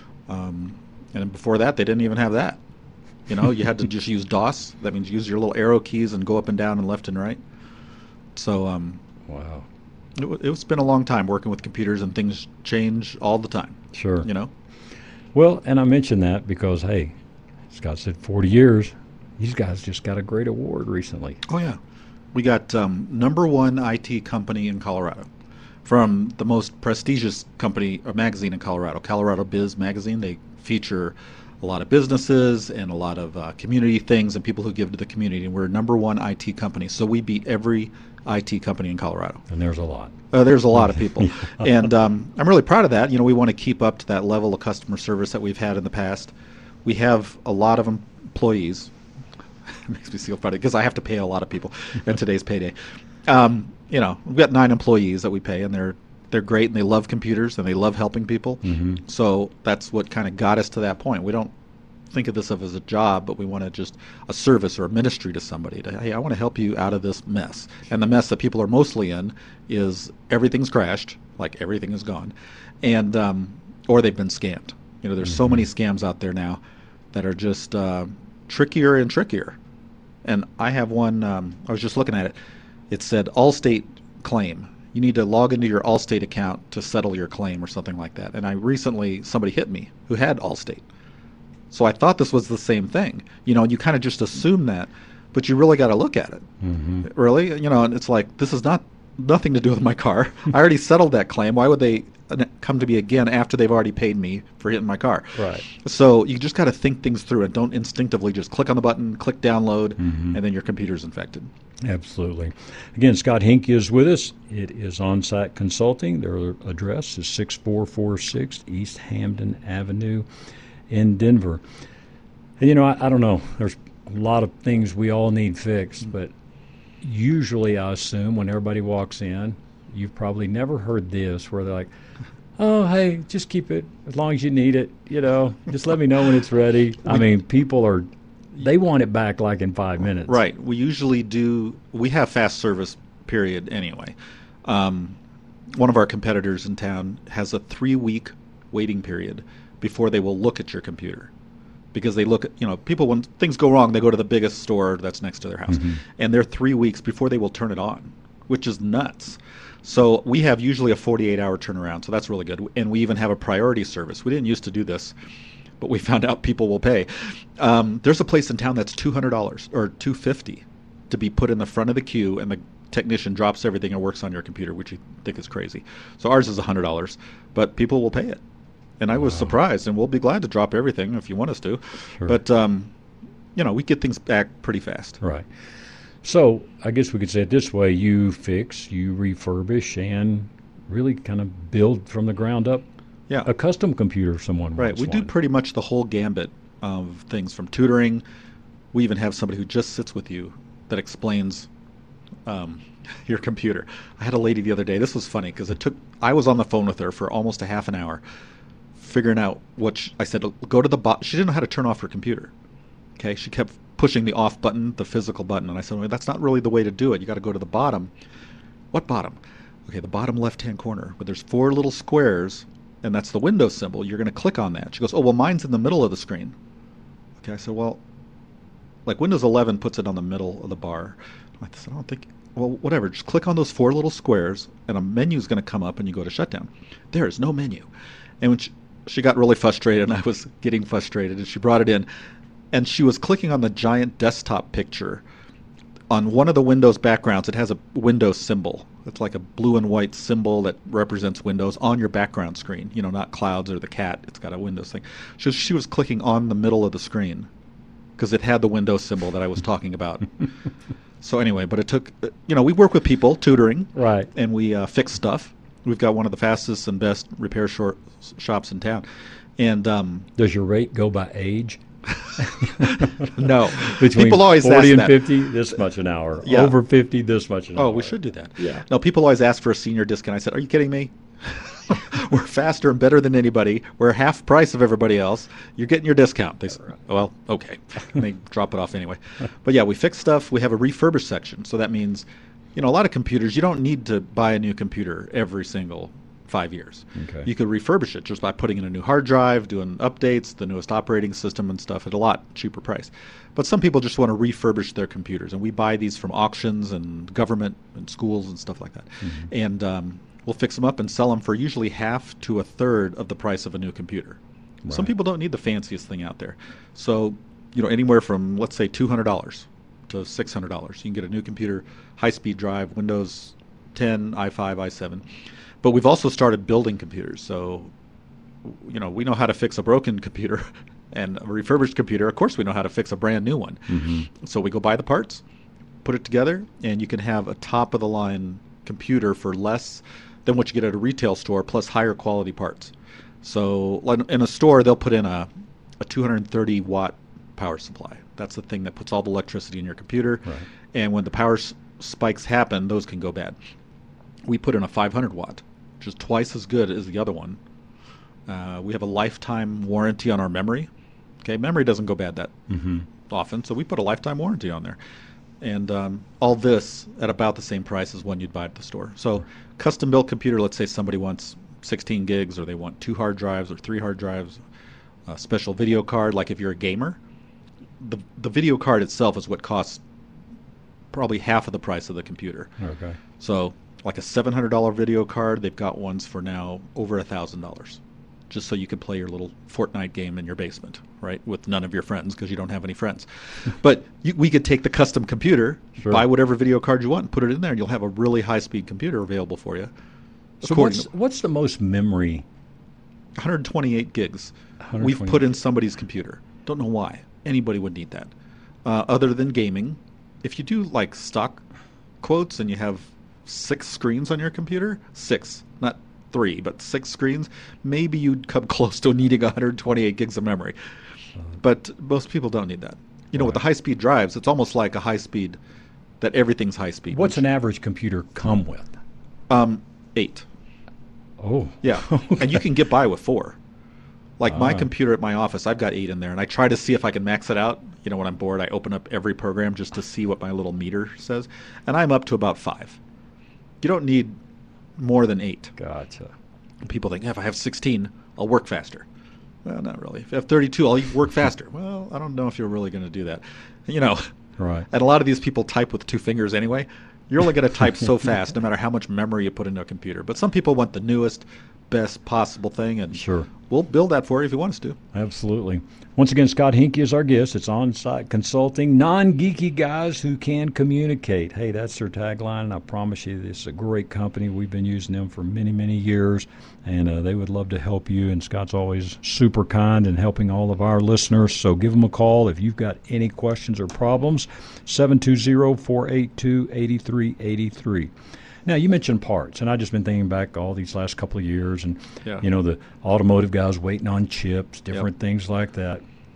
Um, and before that, they didn't even have that. You know, you had to just use DOS. That means use your little arrow keys and go up and down and left and right. So, um, wow, it, it's been a long time working with computers, and things change all the time. Sure. You know? Well, and I mention that because, hey, Scott said forty years. These guys just got a great award recently. Oh, yeah. We got um, number one I T company in Colorado from the most prestigious company or magazine in Colorado, Colorado Biz Magazine. They feature a lot of businesses and a lot of uh, community things and people who give to the community. And we're number one I T company. So we beat every I T company in Colorado. And there's a lot. Uh, there's a lot of people. yeah. And um, I'm really proud of that. You know, we want to keep up to that level of customer service that we've had in the past. We have a lot of employees. It makes me feel funny because I have to pay a lot of people in today's payday. Um, you know, we've got nine employees that we pay, and they're they're great, and they love computers, and they love helping people. Mm-hmm. So that's what kind of got us to that point. We don't think of this as a job, but we want to just a service or a ministry to somebody. To, hey, I want to help you out of this mess. And the mess that people are mostly in is everything's crashed, like everything is gone, and um, or they've been scammed. You know, there's mm-hmm. so many scams out there now that are just uh, trickier and trickier. And I have one, um, I was just looking at it. It said Allstate claim. You need to log into your Allstate account to settle your claim or something like that. And I recently, somebody hit me who had Allstate. So I thought this was the same thing. You know, you kind of just assume that, but you really got to look at it. Mm-hmm. Really? You know, and it's like, this is not nothing to do with my car. I already settled that claim. Why would they come to me again after they've already paid me for hitting my car. Right. So you just got to think things through and don't instinctively just click on the button, click download, mm-hmm. and then your computer's infected. Absolutely. Again, Scott Hinke is with us. It is On-Site Consulting. Their address is six four four six East Hampden Avenue in Denver. And, you know, I, I don't know. There's a lot of things we all need fixed, but usually I assume when everybody walks in, you've probably never heard this where they're like, oh, hey, just keep it as long as you need it. You know, just let me know when it's ready. I mean, people are, they want it back like in five minutes. Right. We usually do, we have fast service, period, anyway. Um, one of our competitors in town has a three-week waiting period before they will look at your computer. Because they look at, you know, people, when things go wrong, they go to the biggest store that's next to their house. Mm-hmm. And they're three weeks before they will turn it on, which is nuts. So we have usually a forty-eight hour turnaround, so that's really good. And we even have a priority service. We didn't used to do this, but we found out people will pay. Um, there's a place in town that's two hundred dollars or two hundred fifty dollars to be put in the front of the queue, and the technician drops everything and works on your computer, which you think is crazy. So ours is one hundred dollars, but people will pay it. And I was wow. surprised, and we'll be glad to drop everything if you want us to. Sure. But, um, you know, we get things back pretty fast. Right. So I guess we could say it this way. You fix, you refurbish, and really kind of build from the ground up yeah. a custom computer if someone right. wants We one. do pretty much the whole gambit of things from tutoring. We even have somebody who just sits with you that explains um, your computer. I had a lady the other day. This was funny because it took. I was on the phone with her for almost a half an hour figuring out what she, I said, go to the bottom. She didn't know how to turn off her computer. Okay, she kept pushing the off button, the physical button, and I said, well, that's not really the way to do it. You got to go to the bottom. What bottom? Okay, the bottom left-hand corner, where there's four little squares, and that's the Windows symbol. You're going to click on that. She goes, oh, well, mine's in the middle of the screen. Okay, I said, well, like Windows eleven puts it on the middle of the bar. I said, I don't think, well, whatever. Just click on those four little squares, and a menu's going to come up, and you go to shutdown. There is no menu. And when she, she got really frustrated, and I was getting frustrated, and she brought it in, and she was clicking on the giant desktop picture. On one of the Windows backgrounds, it has a Windows symbol. It's like a blue and white symbol that represents Windows on your background screen. You know, not clouds or the cat. It's got a Windows thing. She was, she was clicking on the middle of the screen because it had the Windows symbol that I was talking about. So anyway, but it took, you know, we work with people, tutoring. Right. And we uh, fix stuff. We've got one of the fastest and best repair short shops in town. And um, does your rate go by age? No. Between people always forty ask and that. fifty, this much an hour. Yeah. Over fifty, this much an oh, hour. Oh, we should do that. Yeah. No, people always ask for a senior discount. I said, are you kidding me? We're faster and better than anybody. We're half price of everybody else. You're getting your discount. They said, well, okay. And they drop it off anyway. But yeah, we fix stuff. We have a refurbished section. So that means, you know, a lot of computers, you don't need to buy a new computer every single five years. Okay. You could refurbish it just by putting in a new hard drive, doing updates, the newest operating system and stuff at a lot cheaper price. But some people just want to refurbish their computers, and we buy these from auctions and government and schools and stuff like that. Mm-hmm. And um, we'll fix them up and sell them for usually half to a third of the price of a new computer. Right. Some people don't need the fanciest thing out there. So, you know, anywhere from, let's say, two hundred dollars to six hundred dollars. You can get a new computer, high-speed drive, Windows ten, i five, i seven. But we've also started building computers. So, you know, we know how to fix a broken computer and a refurbished computer. Of course, we know how to fix a brand new one. Mm-hmm. So we go buy the parts, put it together, and you can have a top-of-the-line computer for less than what you get at a retail store, plus higher quality parts. So in a store, they'll put in a, a two hundred thirty watt power supply. That's the thing that puts all the electricity in your computer. Right. And when the power s- spikes happen, those can go bad. We put in a five hundred watt, which is twice as good as the other one. Uh, we have a lifetime warranty on our memory. Okay, memory doesn't go bad that mm-hmm. often, so we put a lifetime warranty on there. And um, all this at about the same price as one you'd buy at the store. So custom built computer, let's say somebody wants sixteen gigs, or they want two hard drives or three hard drives, a special video card, like if you're a gamer. The, the video card itself is what costs probably half of the price of the computer. Okay. So like a seven hundred dollars video card, they've got ones for now over one thousand dollars. Just so you can play your little Fortnite game in your basement, right, with none of your friends because you don't have any friends. But you, we could take the custom computer, sure. buy whatever video card you want, and put it in there, and you'll have a really high-speed computer available for you. So what's, what's the most memory? one hundred twenty-eight gigs one hundred twenty-eight. we've put in somebody's computer. Don't know why anybody would need that. Uh, other than gaming, if you do like stock quotes and you have six screens on your computer, six, not three, but six screens, maybe you'd come close to needing one hundred twenty-eight gigs of memory. But most people don't need that. You know, right. With the high-speed drives, it's almost like a high-speed, that everything's high-speed. What's which, an average computer come with? Um, eight. Oh. Yeah, okay. And you can get by with four. Like uh. my computer at my office, I've got eight in there, and I try to see if I can max it out. You know, when I'm bored, I open up every program just to see what my little meter says, and I'm up to about five. You don't need more than eight. Gotcha. And people think, yeah, if I have sixteen, I'll work faster. Well, not really. If I have thirty-two, I'll work faster. Well, I don't know if you're really going to do that. You know, right. And a lot of these people type with two fingers anyway. You're only going to type so fast, no matter how much memory you put into a computer. But some people want the newest, best possible thing, and sure, we'll build that for you if you want us to. Absolutely. Once again, Scott Hinke is our guest. It's On-Site Consulting, non-geeky guys who can communicate. Hey, that's their tagline, and I promise you this is a great company. We've been using them for many, many years, and uh, they would love to help you, and Scott's always super kind in helping all of our listeners. So give them a call if you've got any questions or problems, seven two zero, four eight two, eight three eight three. Now, you mentioned parts, and I've just been thinking back all these last couple of years, and, yeah. you know, the automotive guys waiting on chips, different yep. things like that.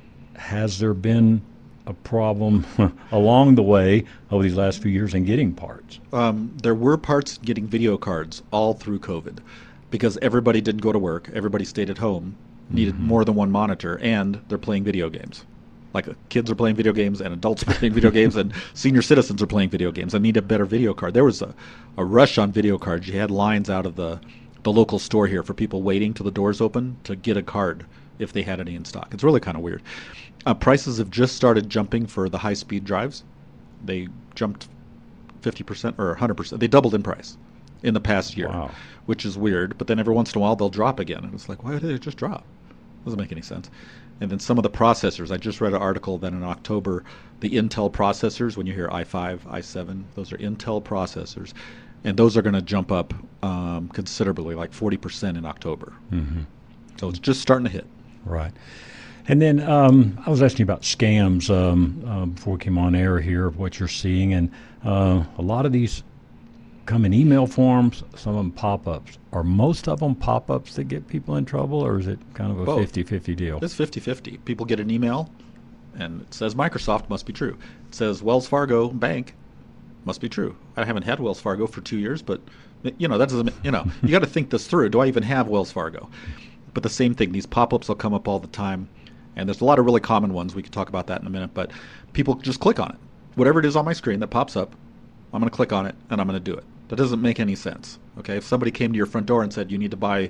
Has there been a problem along the way over these last few years in getting parts? Um, there were parts getting video cards all through COVID because everybody didn't go to work. Everybody stayed at home, needed mm-hmm. more than one monitor, and they're playing video games. Like uh, kids are playing video games, and adults are playing video games, and senior citizens are playing video games. I need a better video card. There was a, a rush on video cards. You had lines out of the, the local store here for people waiting till the doors open to get a card if they had any in stock. It's really kind of weird. Uh, prices have just started jumping for the high-speed drives. They jumped fifty percent or one hundred percent. They doubled in price in the past year, wow. which is weird. But then every once in a while they'll drop again. And it's like, why did it just drop? Doesn't make any sense. And then some of the processors. I just read an article that in October, the Intel processors, when you hear i five, i seven, those are Intel processors. And those are going to jump up um, considerably, like forty percent in October. Mm-hmm. So it's just starting to hit. Right. And then um, I was asking you about scams um, uh, before we came on air here, of what you're seeing. And uh, a lot of these come in email forms, some of them pop-ups. Are most of them pop-ups that get people in trouble, or is it kind of a Both. fifty-fifty deal? It's fifty-fifty. People get an email, and it says Microsoft, must be true. It says Wells Fargo Bank, must be true. I haven't had Wells Fargo for two years, but, you know, that doesn't, you know, you got to think this through. Do I even have Wells Fargo? But the same thing, these pop-ups will come up all the time. And there's a lot of really common ones. We can talk about that in a minute. But people just click on it. Whatever it is on my screen that pops up, I'm going to click on it, and I'm going to do it. That doesn't make any sense. Okay, if somebody came to your front door and said you need to buy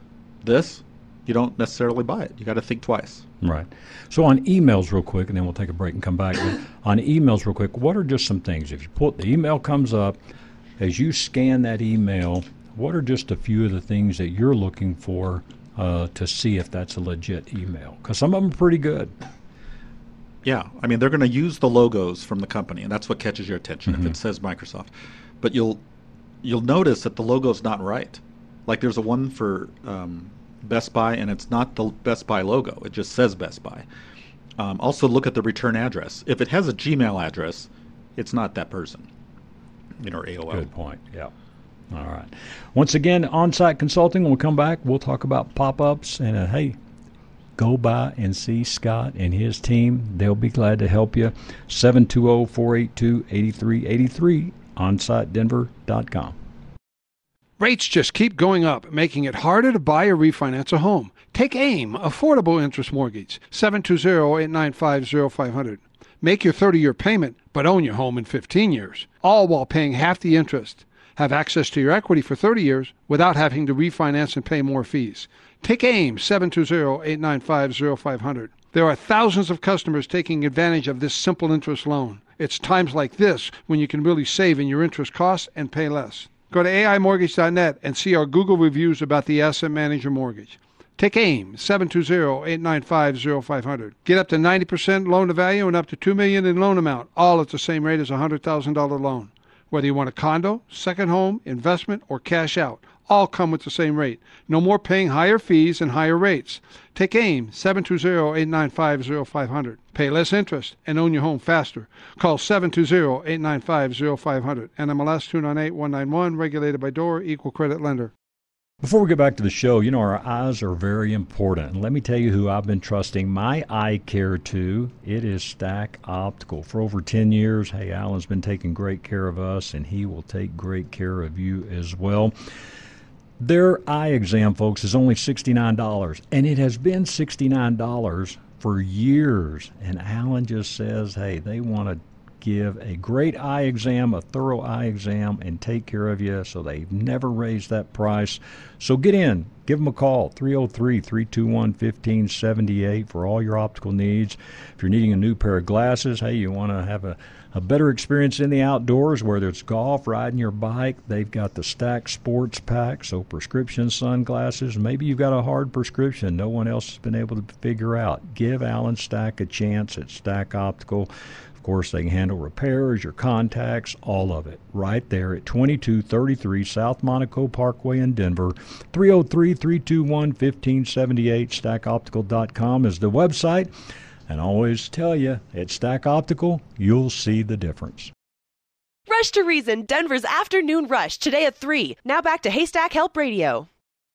this, you don't necessarily buy it. You got to think twice. Right. So on emails real quick, and then we'll take a break and come back. But on emails real quick, what are just some things? If you pull the email comes up, as you scan that email, what are just a few of the things that you're looking for Uh, to see if that's a legit email? Because some of them are pretty good. Yeah. I mean, they're going to use the logos from the company, and that's what catches your attention mm-hmm. if it says Microsoft. But you'll you'll notice that the logo's not right. Like there's a one for um, Best Buy, and it's not the Best Buy logo. It just says Best Buy. Um, also, look at the return address. If it has a Gmail address, it's not that person. You know, or A O L. Good point, yeah. All right. Once again, On-Site Consulting. When we come back, we'll talk about pop-ups. And, uh, hey, go by and see Scott and his team. They'll be glad to help you. seven two zero, four eight two, eight three eight three, on site denver dot com. Rates just keep going up, making it harder to buy or refinance a home. Take AIM, Affordable Interest Mortgage, seven two zero, eight nine five, zero five zero zero. Make your thirty-year payment, but own your home in fifteen years, all while paying half the interest. Have access to your equity for thirty years without having to refinance and pay more fees. Take AIM, seven two zero, eight nine five, zero five zero zero. There are thousands of customers taking advantage of this simple interest loan. It's times like this when you can really save in your interest costs and pay less. Go to A I mortgage dot net and see our Google reviews about the Asset Manager Mortgage. Take AIM, seven two zero, eight nine five, zero five zero zero. Get up to ninety percent loan to value and up to two million dollars in loan amount, all at the same rate as a one hundred thousand dollars loan. Whether you want a condo, second home, investment, or cash out, all come with the same rate. No more paying higher fees and higher rates. Take AIM, seven two zero, eight nine five, zero five zero zero. Pay less interest and own your home faster. Call seven two zero, eight nine five, zero five zero zero. N M L S two nine eight one nine one, regulated by D O R A, equal credit lender. Before we get back to the show, you know, our eyes are very important. And let me tell you who I've been trusting my eye care to. It is Stack Optical. For over ten years, hey, Alan's been taking great care of us, and he will take great care of you as well. Their eye exam, folks, is only sixty-nine dollars, and it has been sixty-nine dollars for years. And Alan just says, hey, they want to give a great eye exam, a thorough eye exam, and take care of you, so they've never raised that price. So get in. Give them a call, three oh three, three two one, one five seven eight for all your optical needs. If you're needing a new pair of glasses, hey, you want to have a, a better experience in the outdoors, whether it's golf, riding your bike, they've got the Stack Sports Pack, so prescription sunglasses. Maybe you've got a hard prescription no one else has been able to figure out. Give Alan Stack a chance at Stack Optical. Of course, they can handle repairs, your contacts, all of it, right there at twenty-two thirty-three South Monaco Parkway in Denver. three oh three, three two one, one five seven eight. stack optical dot com is the website. And I always tell you, at Stack Optical, you'll see the difference. Rush to Reason, Denver's Afternoon Rush, today at three. Now back to Haystack Help Radio.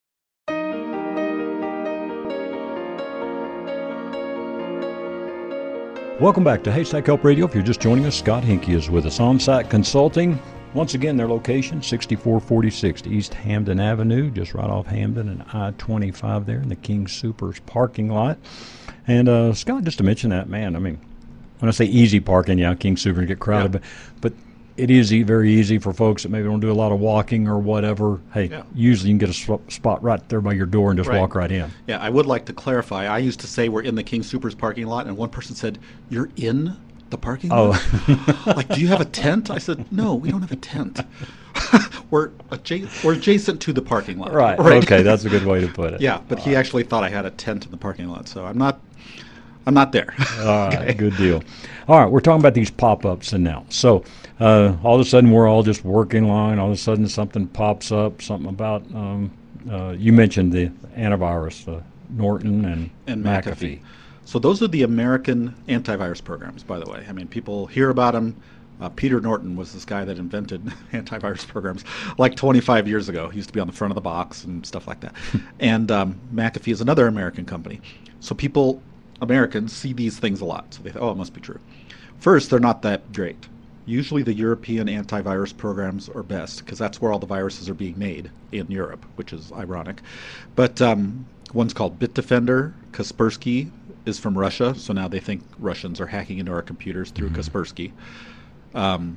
Welcome back to Haystack Help Radio. If you're just joining us, Scott Hinke is with us. On-site consulting. Once again, their location, sixty-four forty-six East Hampden Avenue, just right off Hampden and I twenty-five there in the King Soopers parking lot. And, uh, Scott, just to mention that, man, I mean, when I say easy parking, yeah, King Soopers get crowded, yeah. but, but it is e- very easy for folks that maybe don't do a lot of walking or whatever. Hey, yeah. Usually you can get a sw- spot right there by your door and just right. walk right in. Yeah, I would like to clarify. I used to say we're in the King Soopers parking lot, and one person said, "You're in the parking lot?" Oh. Like, do you have a tent? I said, no, we don't have a tent. we're, adja- we're adjacent to the parking lot. Right. right. Okay, that's a good way to put it. Yeah, but All he right. actually thought I had a tent in the parking lot, so I'm not I'm not there. All right, okay. Good deal. All right, we're talking about these pop-ups and now. So uh, all of a sudden we're all just working line. All of a sudden something pops up, something about, um, uh, you mentioned the antivirus, uh, Norton and, and McAfee. McAfee. So those are the American antivirus programs, by the way. I mean, people hear about them. Uh, Peter Norton was this guy that invented antivirus programs like twenty-five years ago. He used to be on the front of the box and stuff like that. And um, McAfee is another American company. So people, Americans, see these things a lot. So they think, oh, it must be true. First, they're not that great. Usually the European antivirus programs are best because that's where all the viruses are being made in Europe, which is ironic. But um, one's called Bitdefender. Kaspersky is from Russia, so now they think Russians are hacking into our computers through mm-hmm. Kaspersky. Um,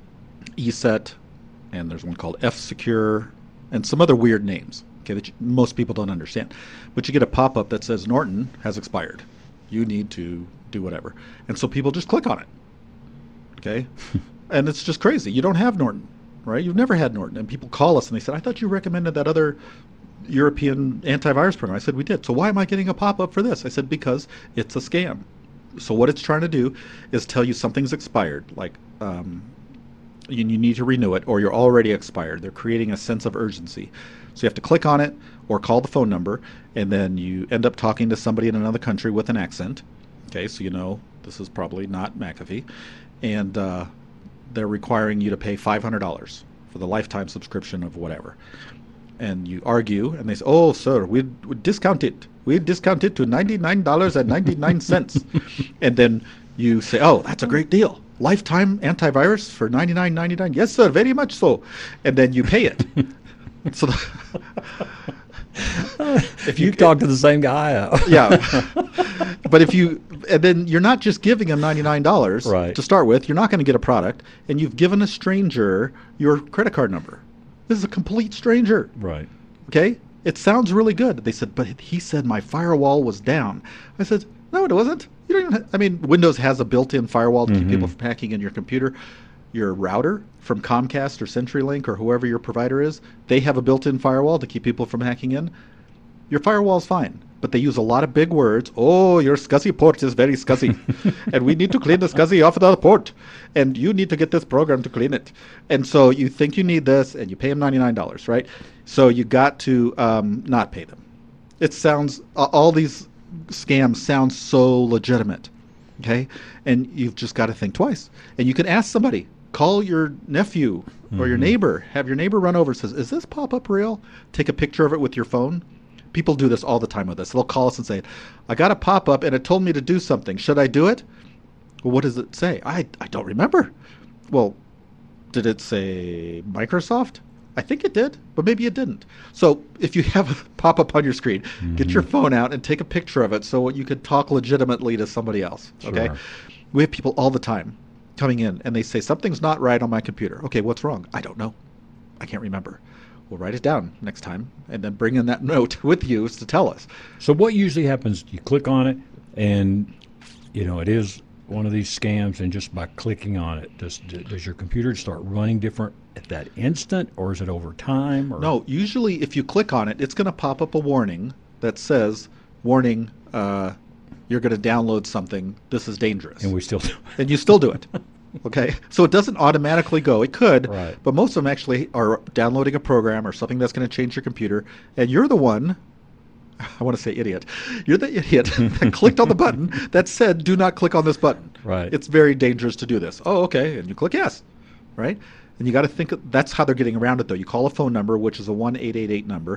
E S E T, and there's one called F-Secure, and some other weird names, okay, that you, most people don't understand. But you get a pop-up that says Norton has expired. You need to do whatever. And so people just click on it, okay? And it's just crazy. You don't have Norton, right? You've never had Norton. And people call us and they said, I thought you recommended that other European antivirus program. I said, we did. So why am I getting a pop-up for this? I said, because it's a scam. So what it's trying to do is tell you something's expired, like um, you, you need to renew it, or you're already expired. They're creating a sense of urgency. So you have to click on it or call the phone number, and then you end up talking to somebody in another country with an accent. Okay, so you know this is probably not McAfee. And uh, they're requiring you to pay five hundred dollars for the lifetime subscription of whatever. And you argue, and they say, oh, sir, we'd, we'd discount it. We'd discount it to ninety-nine dollars and ninety-nine cents. And then you say, oh, that's a great deal. Lifetime antivirus for ninety-nine ninety-nine. Yes, sir, very much so. And then you pay it. So the, if you, you talk to the same guy. Yeah. But if you, and then you're not just giving them ninety-nine dollars right. to start with. You're not going to get a product. And you've given a stranger your credit card number. This is a complete stranger. Right. Okay? It sounds really good. They said, but he said my firewall was down. I said, no, it wasn't. You don't even have, I mean, Windows has a built-in firewall to mm-hmm. keep people from hacking in your computer. Your router from Comcast or CenturyLink or whoever your provider is, they have a built-in firewall to keep people from hacking in. Your firewall's fine, but they use a lot of big words. Oh, your SCSI port is very SCSI, and we need to clean the SCSI off of the port, and you need to get this program to clean it. And so you think you need this, and you pay them ninety-nine dollars, right? So you got to um, not pay them. It sounds, uh, all these scams sound so legitimate, okay? And you've just got to think twice. And you can ask somebody, call your nephew or your neighbor, have your neighbor run over and says, is this pop-up real? Take a picture of it with your phone. People do this all the time with us. They'll call us and say, I got a pop-up and it told me to do something. Should I do it? Well, what does it say? I, I don't remember. Well, did it say Microsoft? I think it did, but maybe it didn't. So if you have a pop-up on your screen, mm-hmm. get your phone out and take a picture of it so you could talk legitimately to somebody else, okay? Sure. We have people all the time coming in, and they say, something's not right on my computer. Okay, what's wrong? I don't know. I can't remember. We'll write it down next time, and then bring in that note with you to tell us. So what usually happens, you click on it, and, you know, it is one of these scams, and just by clicking on it, does does your computer start running different at that instant, or is it over time? Or? No, usually if you click on it, it's going to pop up a warning that says, warning, uh, you're going to download something, this is dangerous. And we still do it. And you still do it. Okay, so it doesn't automatically go. It could, right. But most of them actually are downloading a program or something that's going to change your computer, and you're the one, I want to say idiot, you're the idiot that clicked on the button that said, do not click on this button. Right. It's very dangerous to do this. Oh, okay, and you click yes, right? And you got to think, that's how they're getting around it, though. You call a phone number, which is a one eight eight eight number,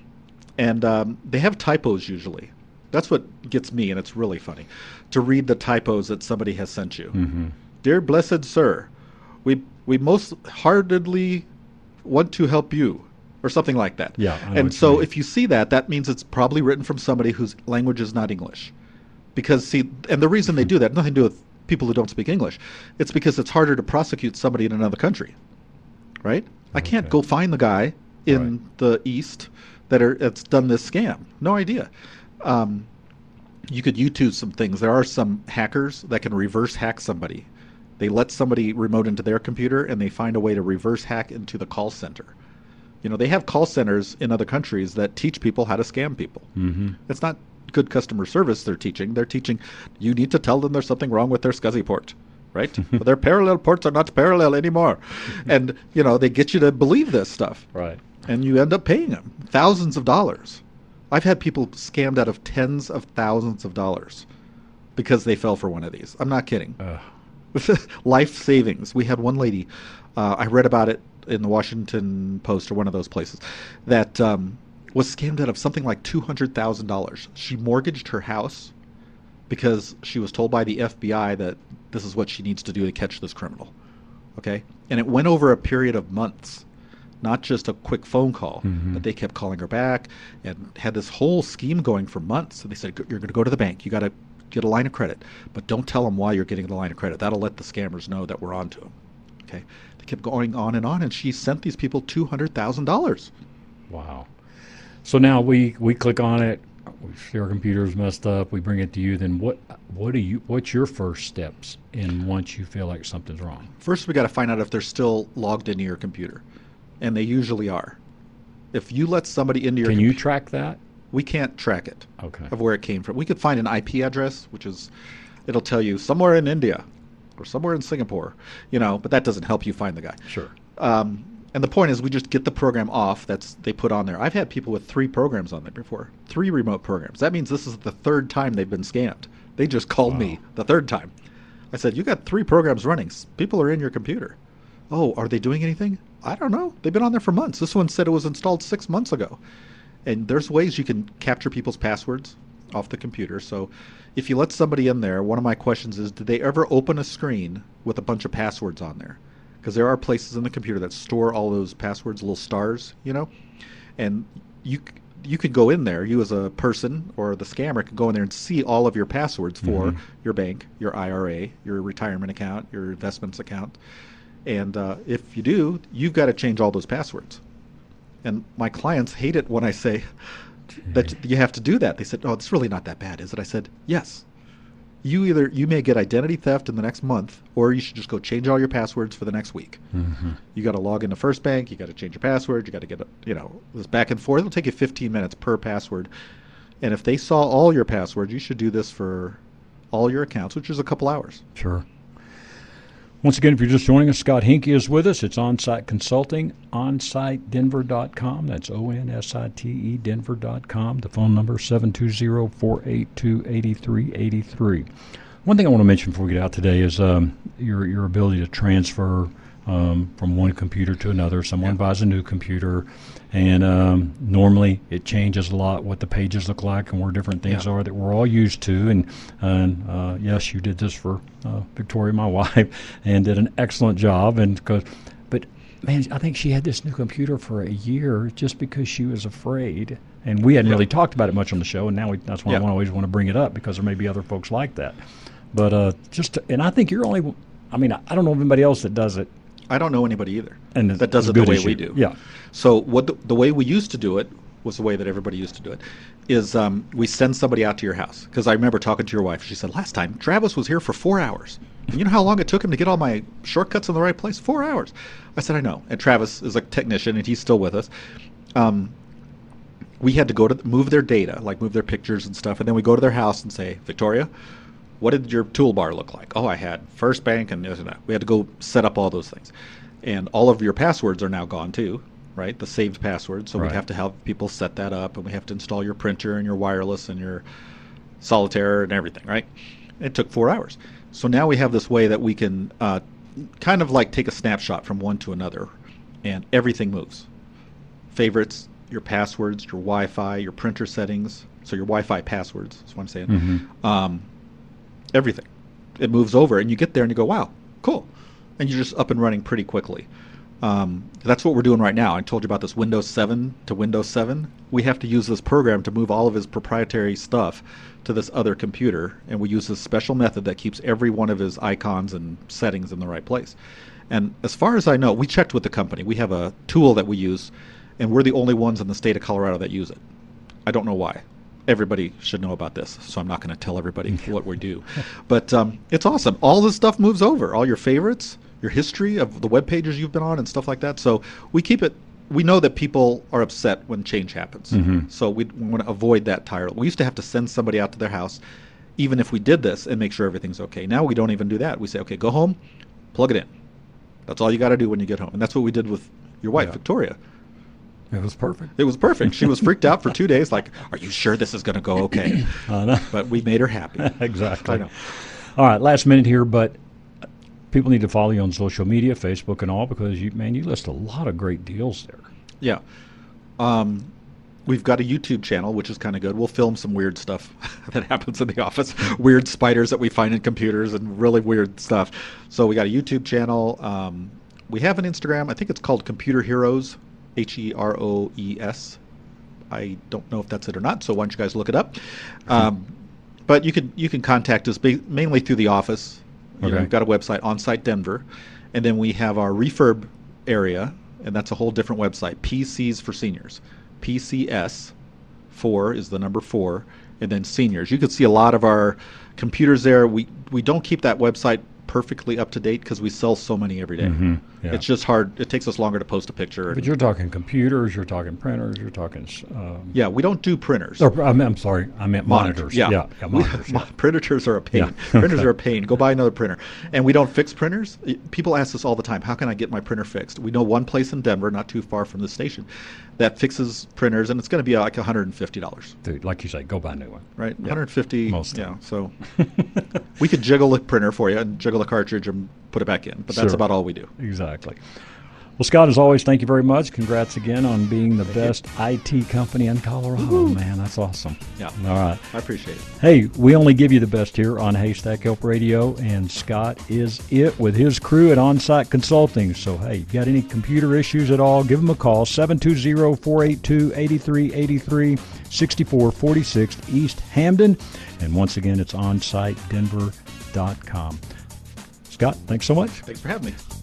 and um, they have typos usually. That's what gets me, and it's really funny, to read the typos that somebody has sent you. Mm-hmm. Dear blessed sir, we we most heartedly want to help you, or something like that. Yeah. And so if you see that, that means it's probably written from somebody whose language is not English. Because, see, and the reason they do that, nothing to do with people who don't speak English, it's because it's harder to prosecute somebody in another country, right? I can't Okay. go find the guy in Right. the East that are that's done this scam. No idea. Um, you could YouTube some things. There are some hackers that can reverse hack somebody. They let somebody remote into their computer, and they find a way to reverse hack into the call center. You know, they have call centers in other countries that teach people how to scam people. Mm-hmm. It's not good customer service they're teaching. They're teaching you need to tell them there's something wrong with their SCSI port, right? Well, their parallel ports are not parallel anymore. And, you know, they get you to believe this stuff. Right. And you end up paying them thousands of dollars. I've had people scammed out of tens of thousands of dollars because they fell for one of these. I'm not kidding. Uh. Life savings. We had one lady, uh, I read about it in the Washington Post or one of those places, that um, was scammed out of something like two hundred thousand dollars. She mortgaged her house because she was told by the F B I that this is what she needs to do to catch this criminal. Okay? And it went over a period of months, not just a quick phone call, Mm-hmm. but they kept calling her back and had this whole scheme going for months. So they said, you're going to go to the bank. You got to get a line of credit, but don't tell them why you're getting the line of credit. That'll let the scammers know that we're on to them. Okay? They kept going on and on, and she sent these people two hundred thousand dollars. Wow. So now we, we click on it. We see our computer's messed up. We bring it to you. Then what what do you what's your first steps in once you feel like something's wrong? First, we got to find out if they're still logged into your computer, and they usually are. If you let somebody into your Can computer, you track that? we can't track it Okay. of where it came from. We could find an I P address, which is, it'll tell you somewhere in India or somewhere in Singapore, you know, but that doesn't help you find the guy. Sure. Um, and the point is, we just get the program off that's they put on there. I've had people with three programs on there before, three remote programs. That means this is the third time they've been scammed. They just called Wow. me the third time. I said, you got three programs running. S- People are in your computer. Oh, are they doing anything? I don't know. They've been on there for months. This one said it was installed six months ago. And there's ways you can capture people's passwords off the computer. So if you let somebody in there, one of my questions is, did they ever open a screen with a bunch of passwords on there? Because there are places in the computer that store all those passwords, little stars, you know? And you c- you could go in there, you as a person or the scammer could go in there and see all of your passwords for Mhm. your bank, your I R A, your retirement account, your investments account. And uh, if you do, you've got to change all those passwords. And my clients hate it when I say that you have to do that. They said, oh, it's really not that bad, is it? I said, yes. You either you may get identity theft in the next month, or you should just go change all your passwords for the next week. Mm-hmm. You got to log into First Bank. You got to change your password. You got to get, a, you know, this back and forth. It'll take you fifteen minutes per password. And if they saw all your passwords, you should do this for all your accounts, which is a couple hours. Sure. Once again, if you're just joining us, Scott Hinke is with us. It's On-Site Consulting, on site denver dot com. That's O N S I T E, denver dot com. The phone number is seven two zero, four eight two, eight three eight three. One thing I want to mention before we get out today is um, your your ability to transfer um, from one computer to another. Someone yeah. buys a new computer, and um, normally it changes a lot what the pages look like and where different things yeah. are that we're all used to. And, and uh, yes, you did this for uh, Victoria, my wife, and did an excellent job. And because, but man, I think she had this new computer for a year just because she was afraid. And we hadn't yeah. really talked about it much on the show, and now we, that's why yeah. I always want to bring it up, because there may be other folks like that. But uh, just, to, and I think you're only, I mean, I don't know of anybody else that does it. I don't know anybody either and that does it the way we do. Yeah. So what the, the way we used to do it was the way that everybody used to do it, is um, we send somebody out to your house. Because I remember talking to your wife. She said, last time, Travis was here for four hours. And you know how long it took him to get all my shortcuts in the right place? Four hours. I said, I know. And Travis is a technician, and he's still with us. Um, we had to go to move their data, like move their pictures and stuff. And then we go to their house and say, Victoria, what did your toolbar look like? Oh, I had First Bank and this and that. We had to go set up all those things. And all of your passwords are now gone too, right? The saved passwords. So right. we have to have people set that up, and we have to install your printer and your wireless and your solitaire and everything, right? It took four hours. So now we have this way that we can uh, kind of like take a snapshot from one to another, and everything moves. Favorites, your passwords, your Wi-Fi, your printer settings. So your Wi-Fi passwords, that's what I'm saying. Mm-hmm. Um, everything. It moves over, and you get there and you go, wow, cool. And you're just up and running pretty quickly. Um, that's what we're doing right now. I told you about this Windows seven to Windows seven. We have to use this program to move all of his proprietary stuff to this other computer, and we use this special method that keeps every one of his icons and settings in the right place. And as far as I know, we checked with the company. We have a tool that we use, and we're the only ones in the state of Colorado that use it. I don't know why. Everybody should know about this, so I'm not going to tell everybody what we do. But um, it's awesome. All this stuff moves over. All your favorites, your history of the web pages you've been on and stuff like that. So we keep it. We know that people are upset when change happens. Mm-hmm. So we, we want to avoid that entirely. We used to have to send somebody out to their house, even if we did this, and make sure everything's okay. Now we don't even do that. We say, okay, go home, plug it in. That's all you got to do when you get home. And that's what we did with your wife, yeah. Victoria. It was perfect. It was perfect. She was freaked out for two days, like, are you sure this is going to go okay? I know. But we made her happy. Exactly. I know. All right, last minute here, but people need to follow you on social media, Facebook and all, because, you man, you list a lot of great deals there. Yeah. Um, we've got a YouTube channel, which is kind of good. We'll film some weird stuff that happens in the office, weird spiders that we find in computers and really weird stuff. So we got a YouTube channel. Um, we have an Instagram. I think it's called Computer Heroes. H E R O E S. I don't know if that's it or not, so why don't you guys look it up? Um, but you can you can contact us ba- mainly through the office. You okay. know, we've got a website, On-Site Denver, and then we have our refurb area, and that's a whole different website, P Cs for Seniors. P C S, four is the number four, and then seniors. You can see a lot of our computers there. We we don't keep that website perfectly up to date because we sell so many every day. Mm-hmm. Yeah. It's just hard. It takes us longer to post a picture. But you're talking computers, you're talking printers, you're talking. Um, yeah, we don't do printers. Or, I'm, I'm sorry, I meant monitors. monitors. Yeah, yeah, yeah monitors. We, yeah. Printers are a pain. Yeah. Printers are a pain. Go buy another printer. And we don't fix printers. People ask us all the time, how can I get my printer fixed? We know one place in Denver, not too far from the station, that fixes printers, and it's going to be like one hundred fifty dollars. Dude, like you say, go buy a new one. Right, yeah. one hundred fifty dollars. Most yeah, so we could jiggle the printer for you and jiggle the cartridge and put it back in, but that's sure. about all we do. Exactly. Well, Scott, as always, thank you very much. Congrats again on being the thank best you. I T company in Colorado. Woo-hoo. Man, that's awesome. Yeah. All right. I appreciate it. Hey, we only give you the best here on Haystack Help Radio, and Scott is it with his crew at On-Site Consulting. So, hey, you got any computer issues at all, give them a call, seven two zero, four eight two, eight three eight three, sixty-four forty-six East Hamden. And once again, it's on site denver dot com. Scott, thanks so much. Thanks for having me.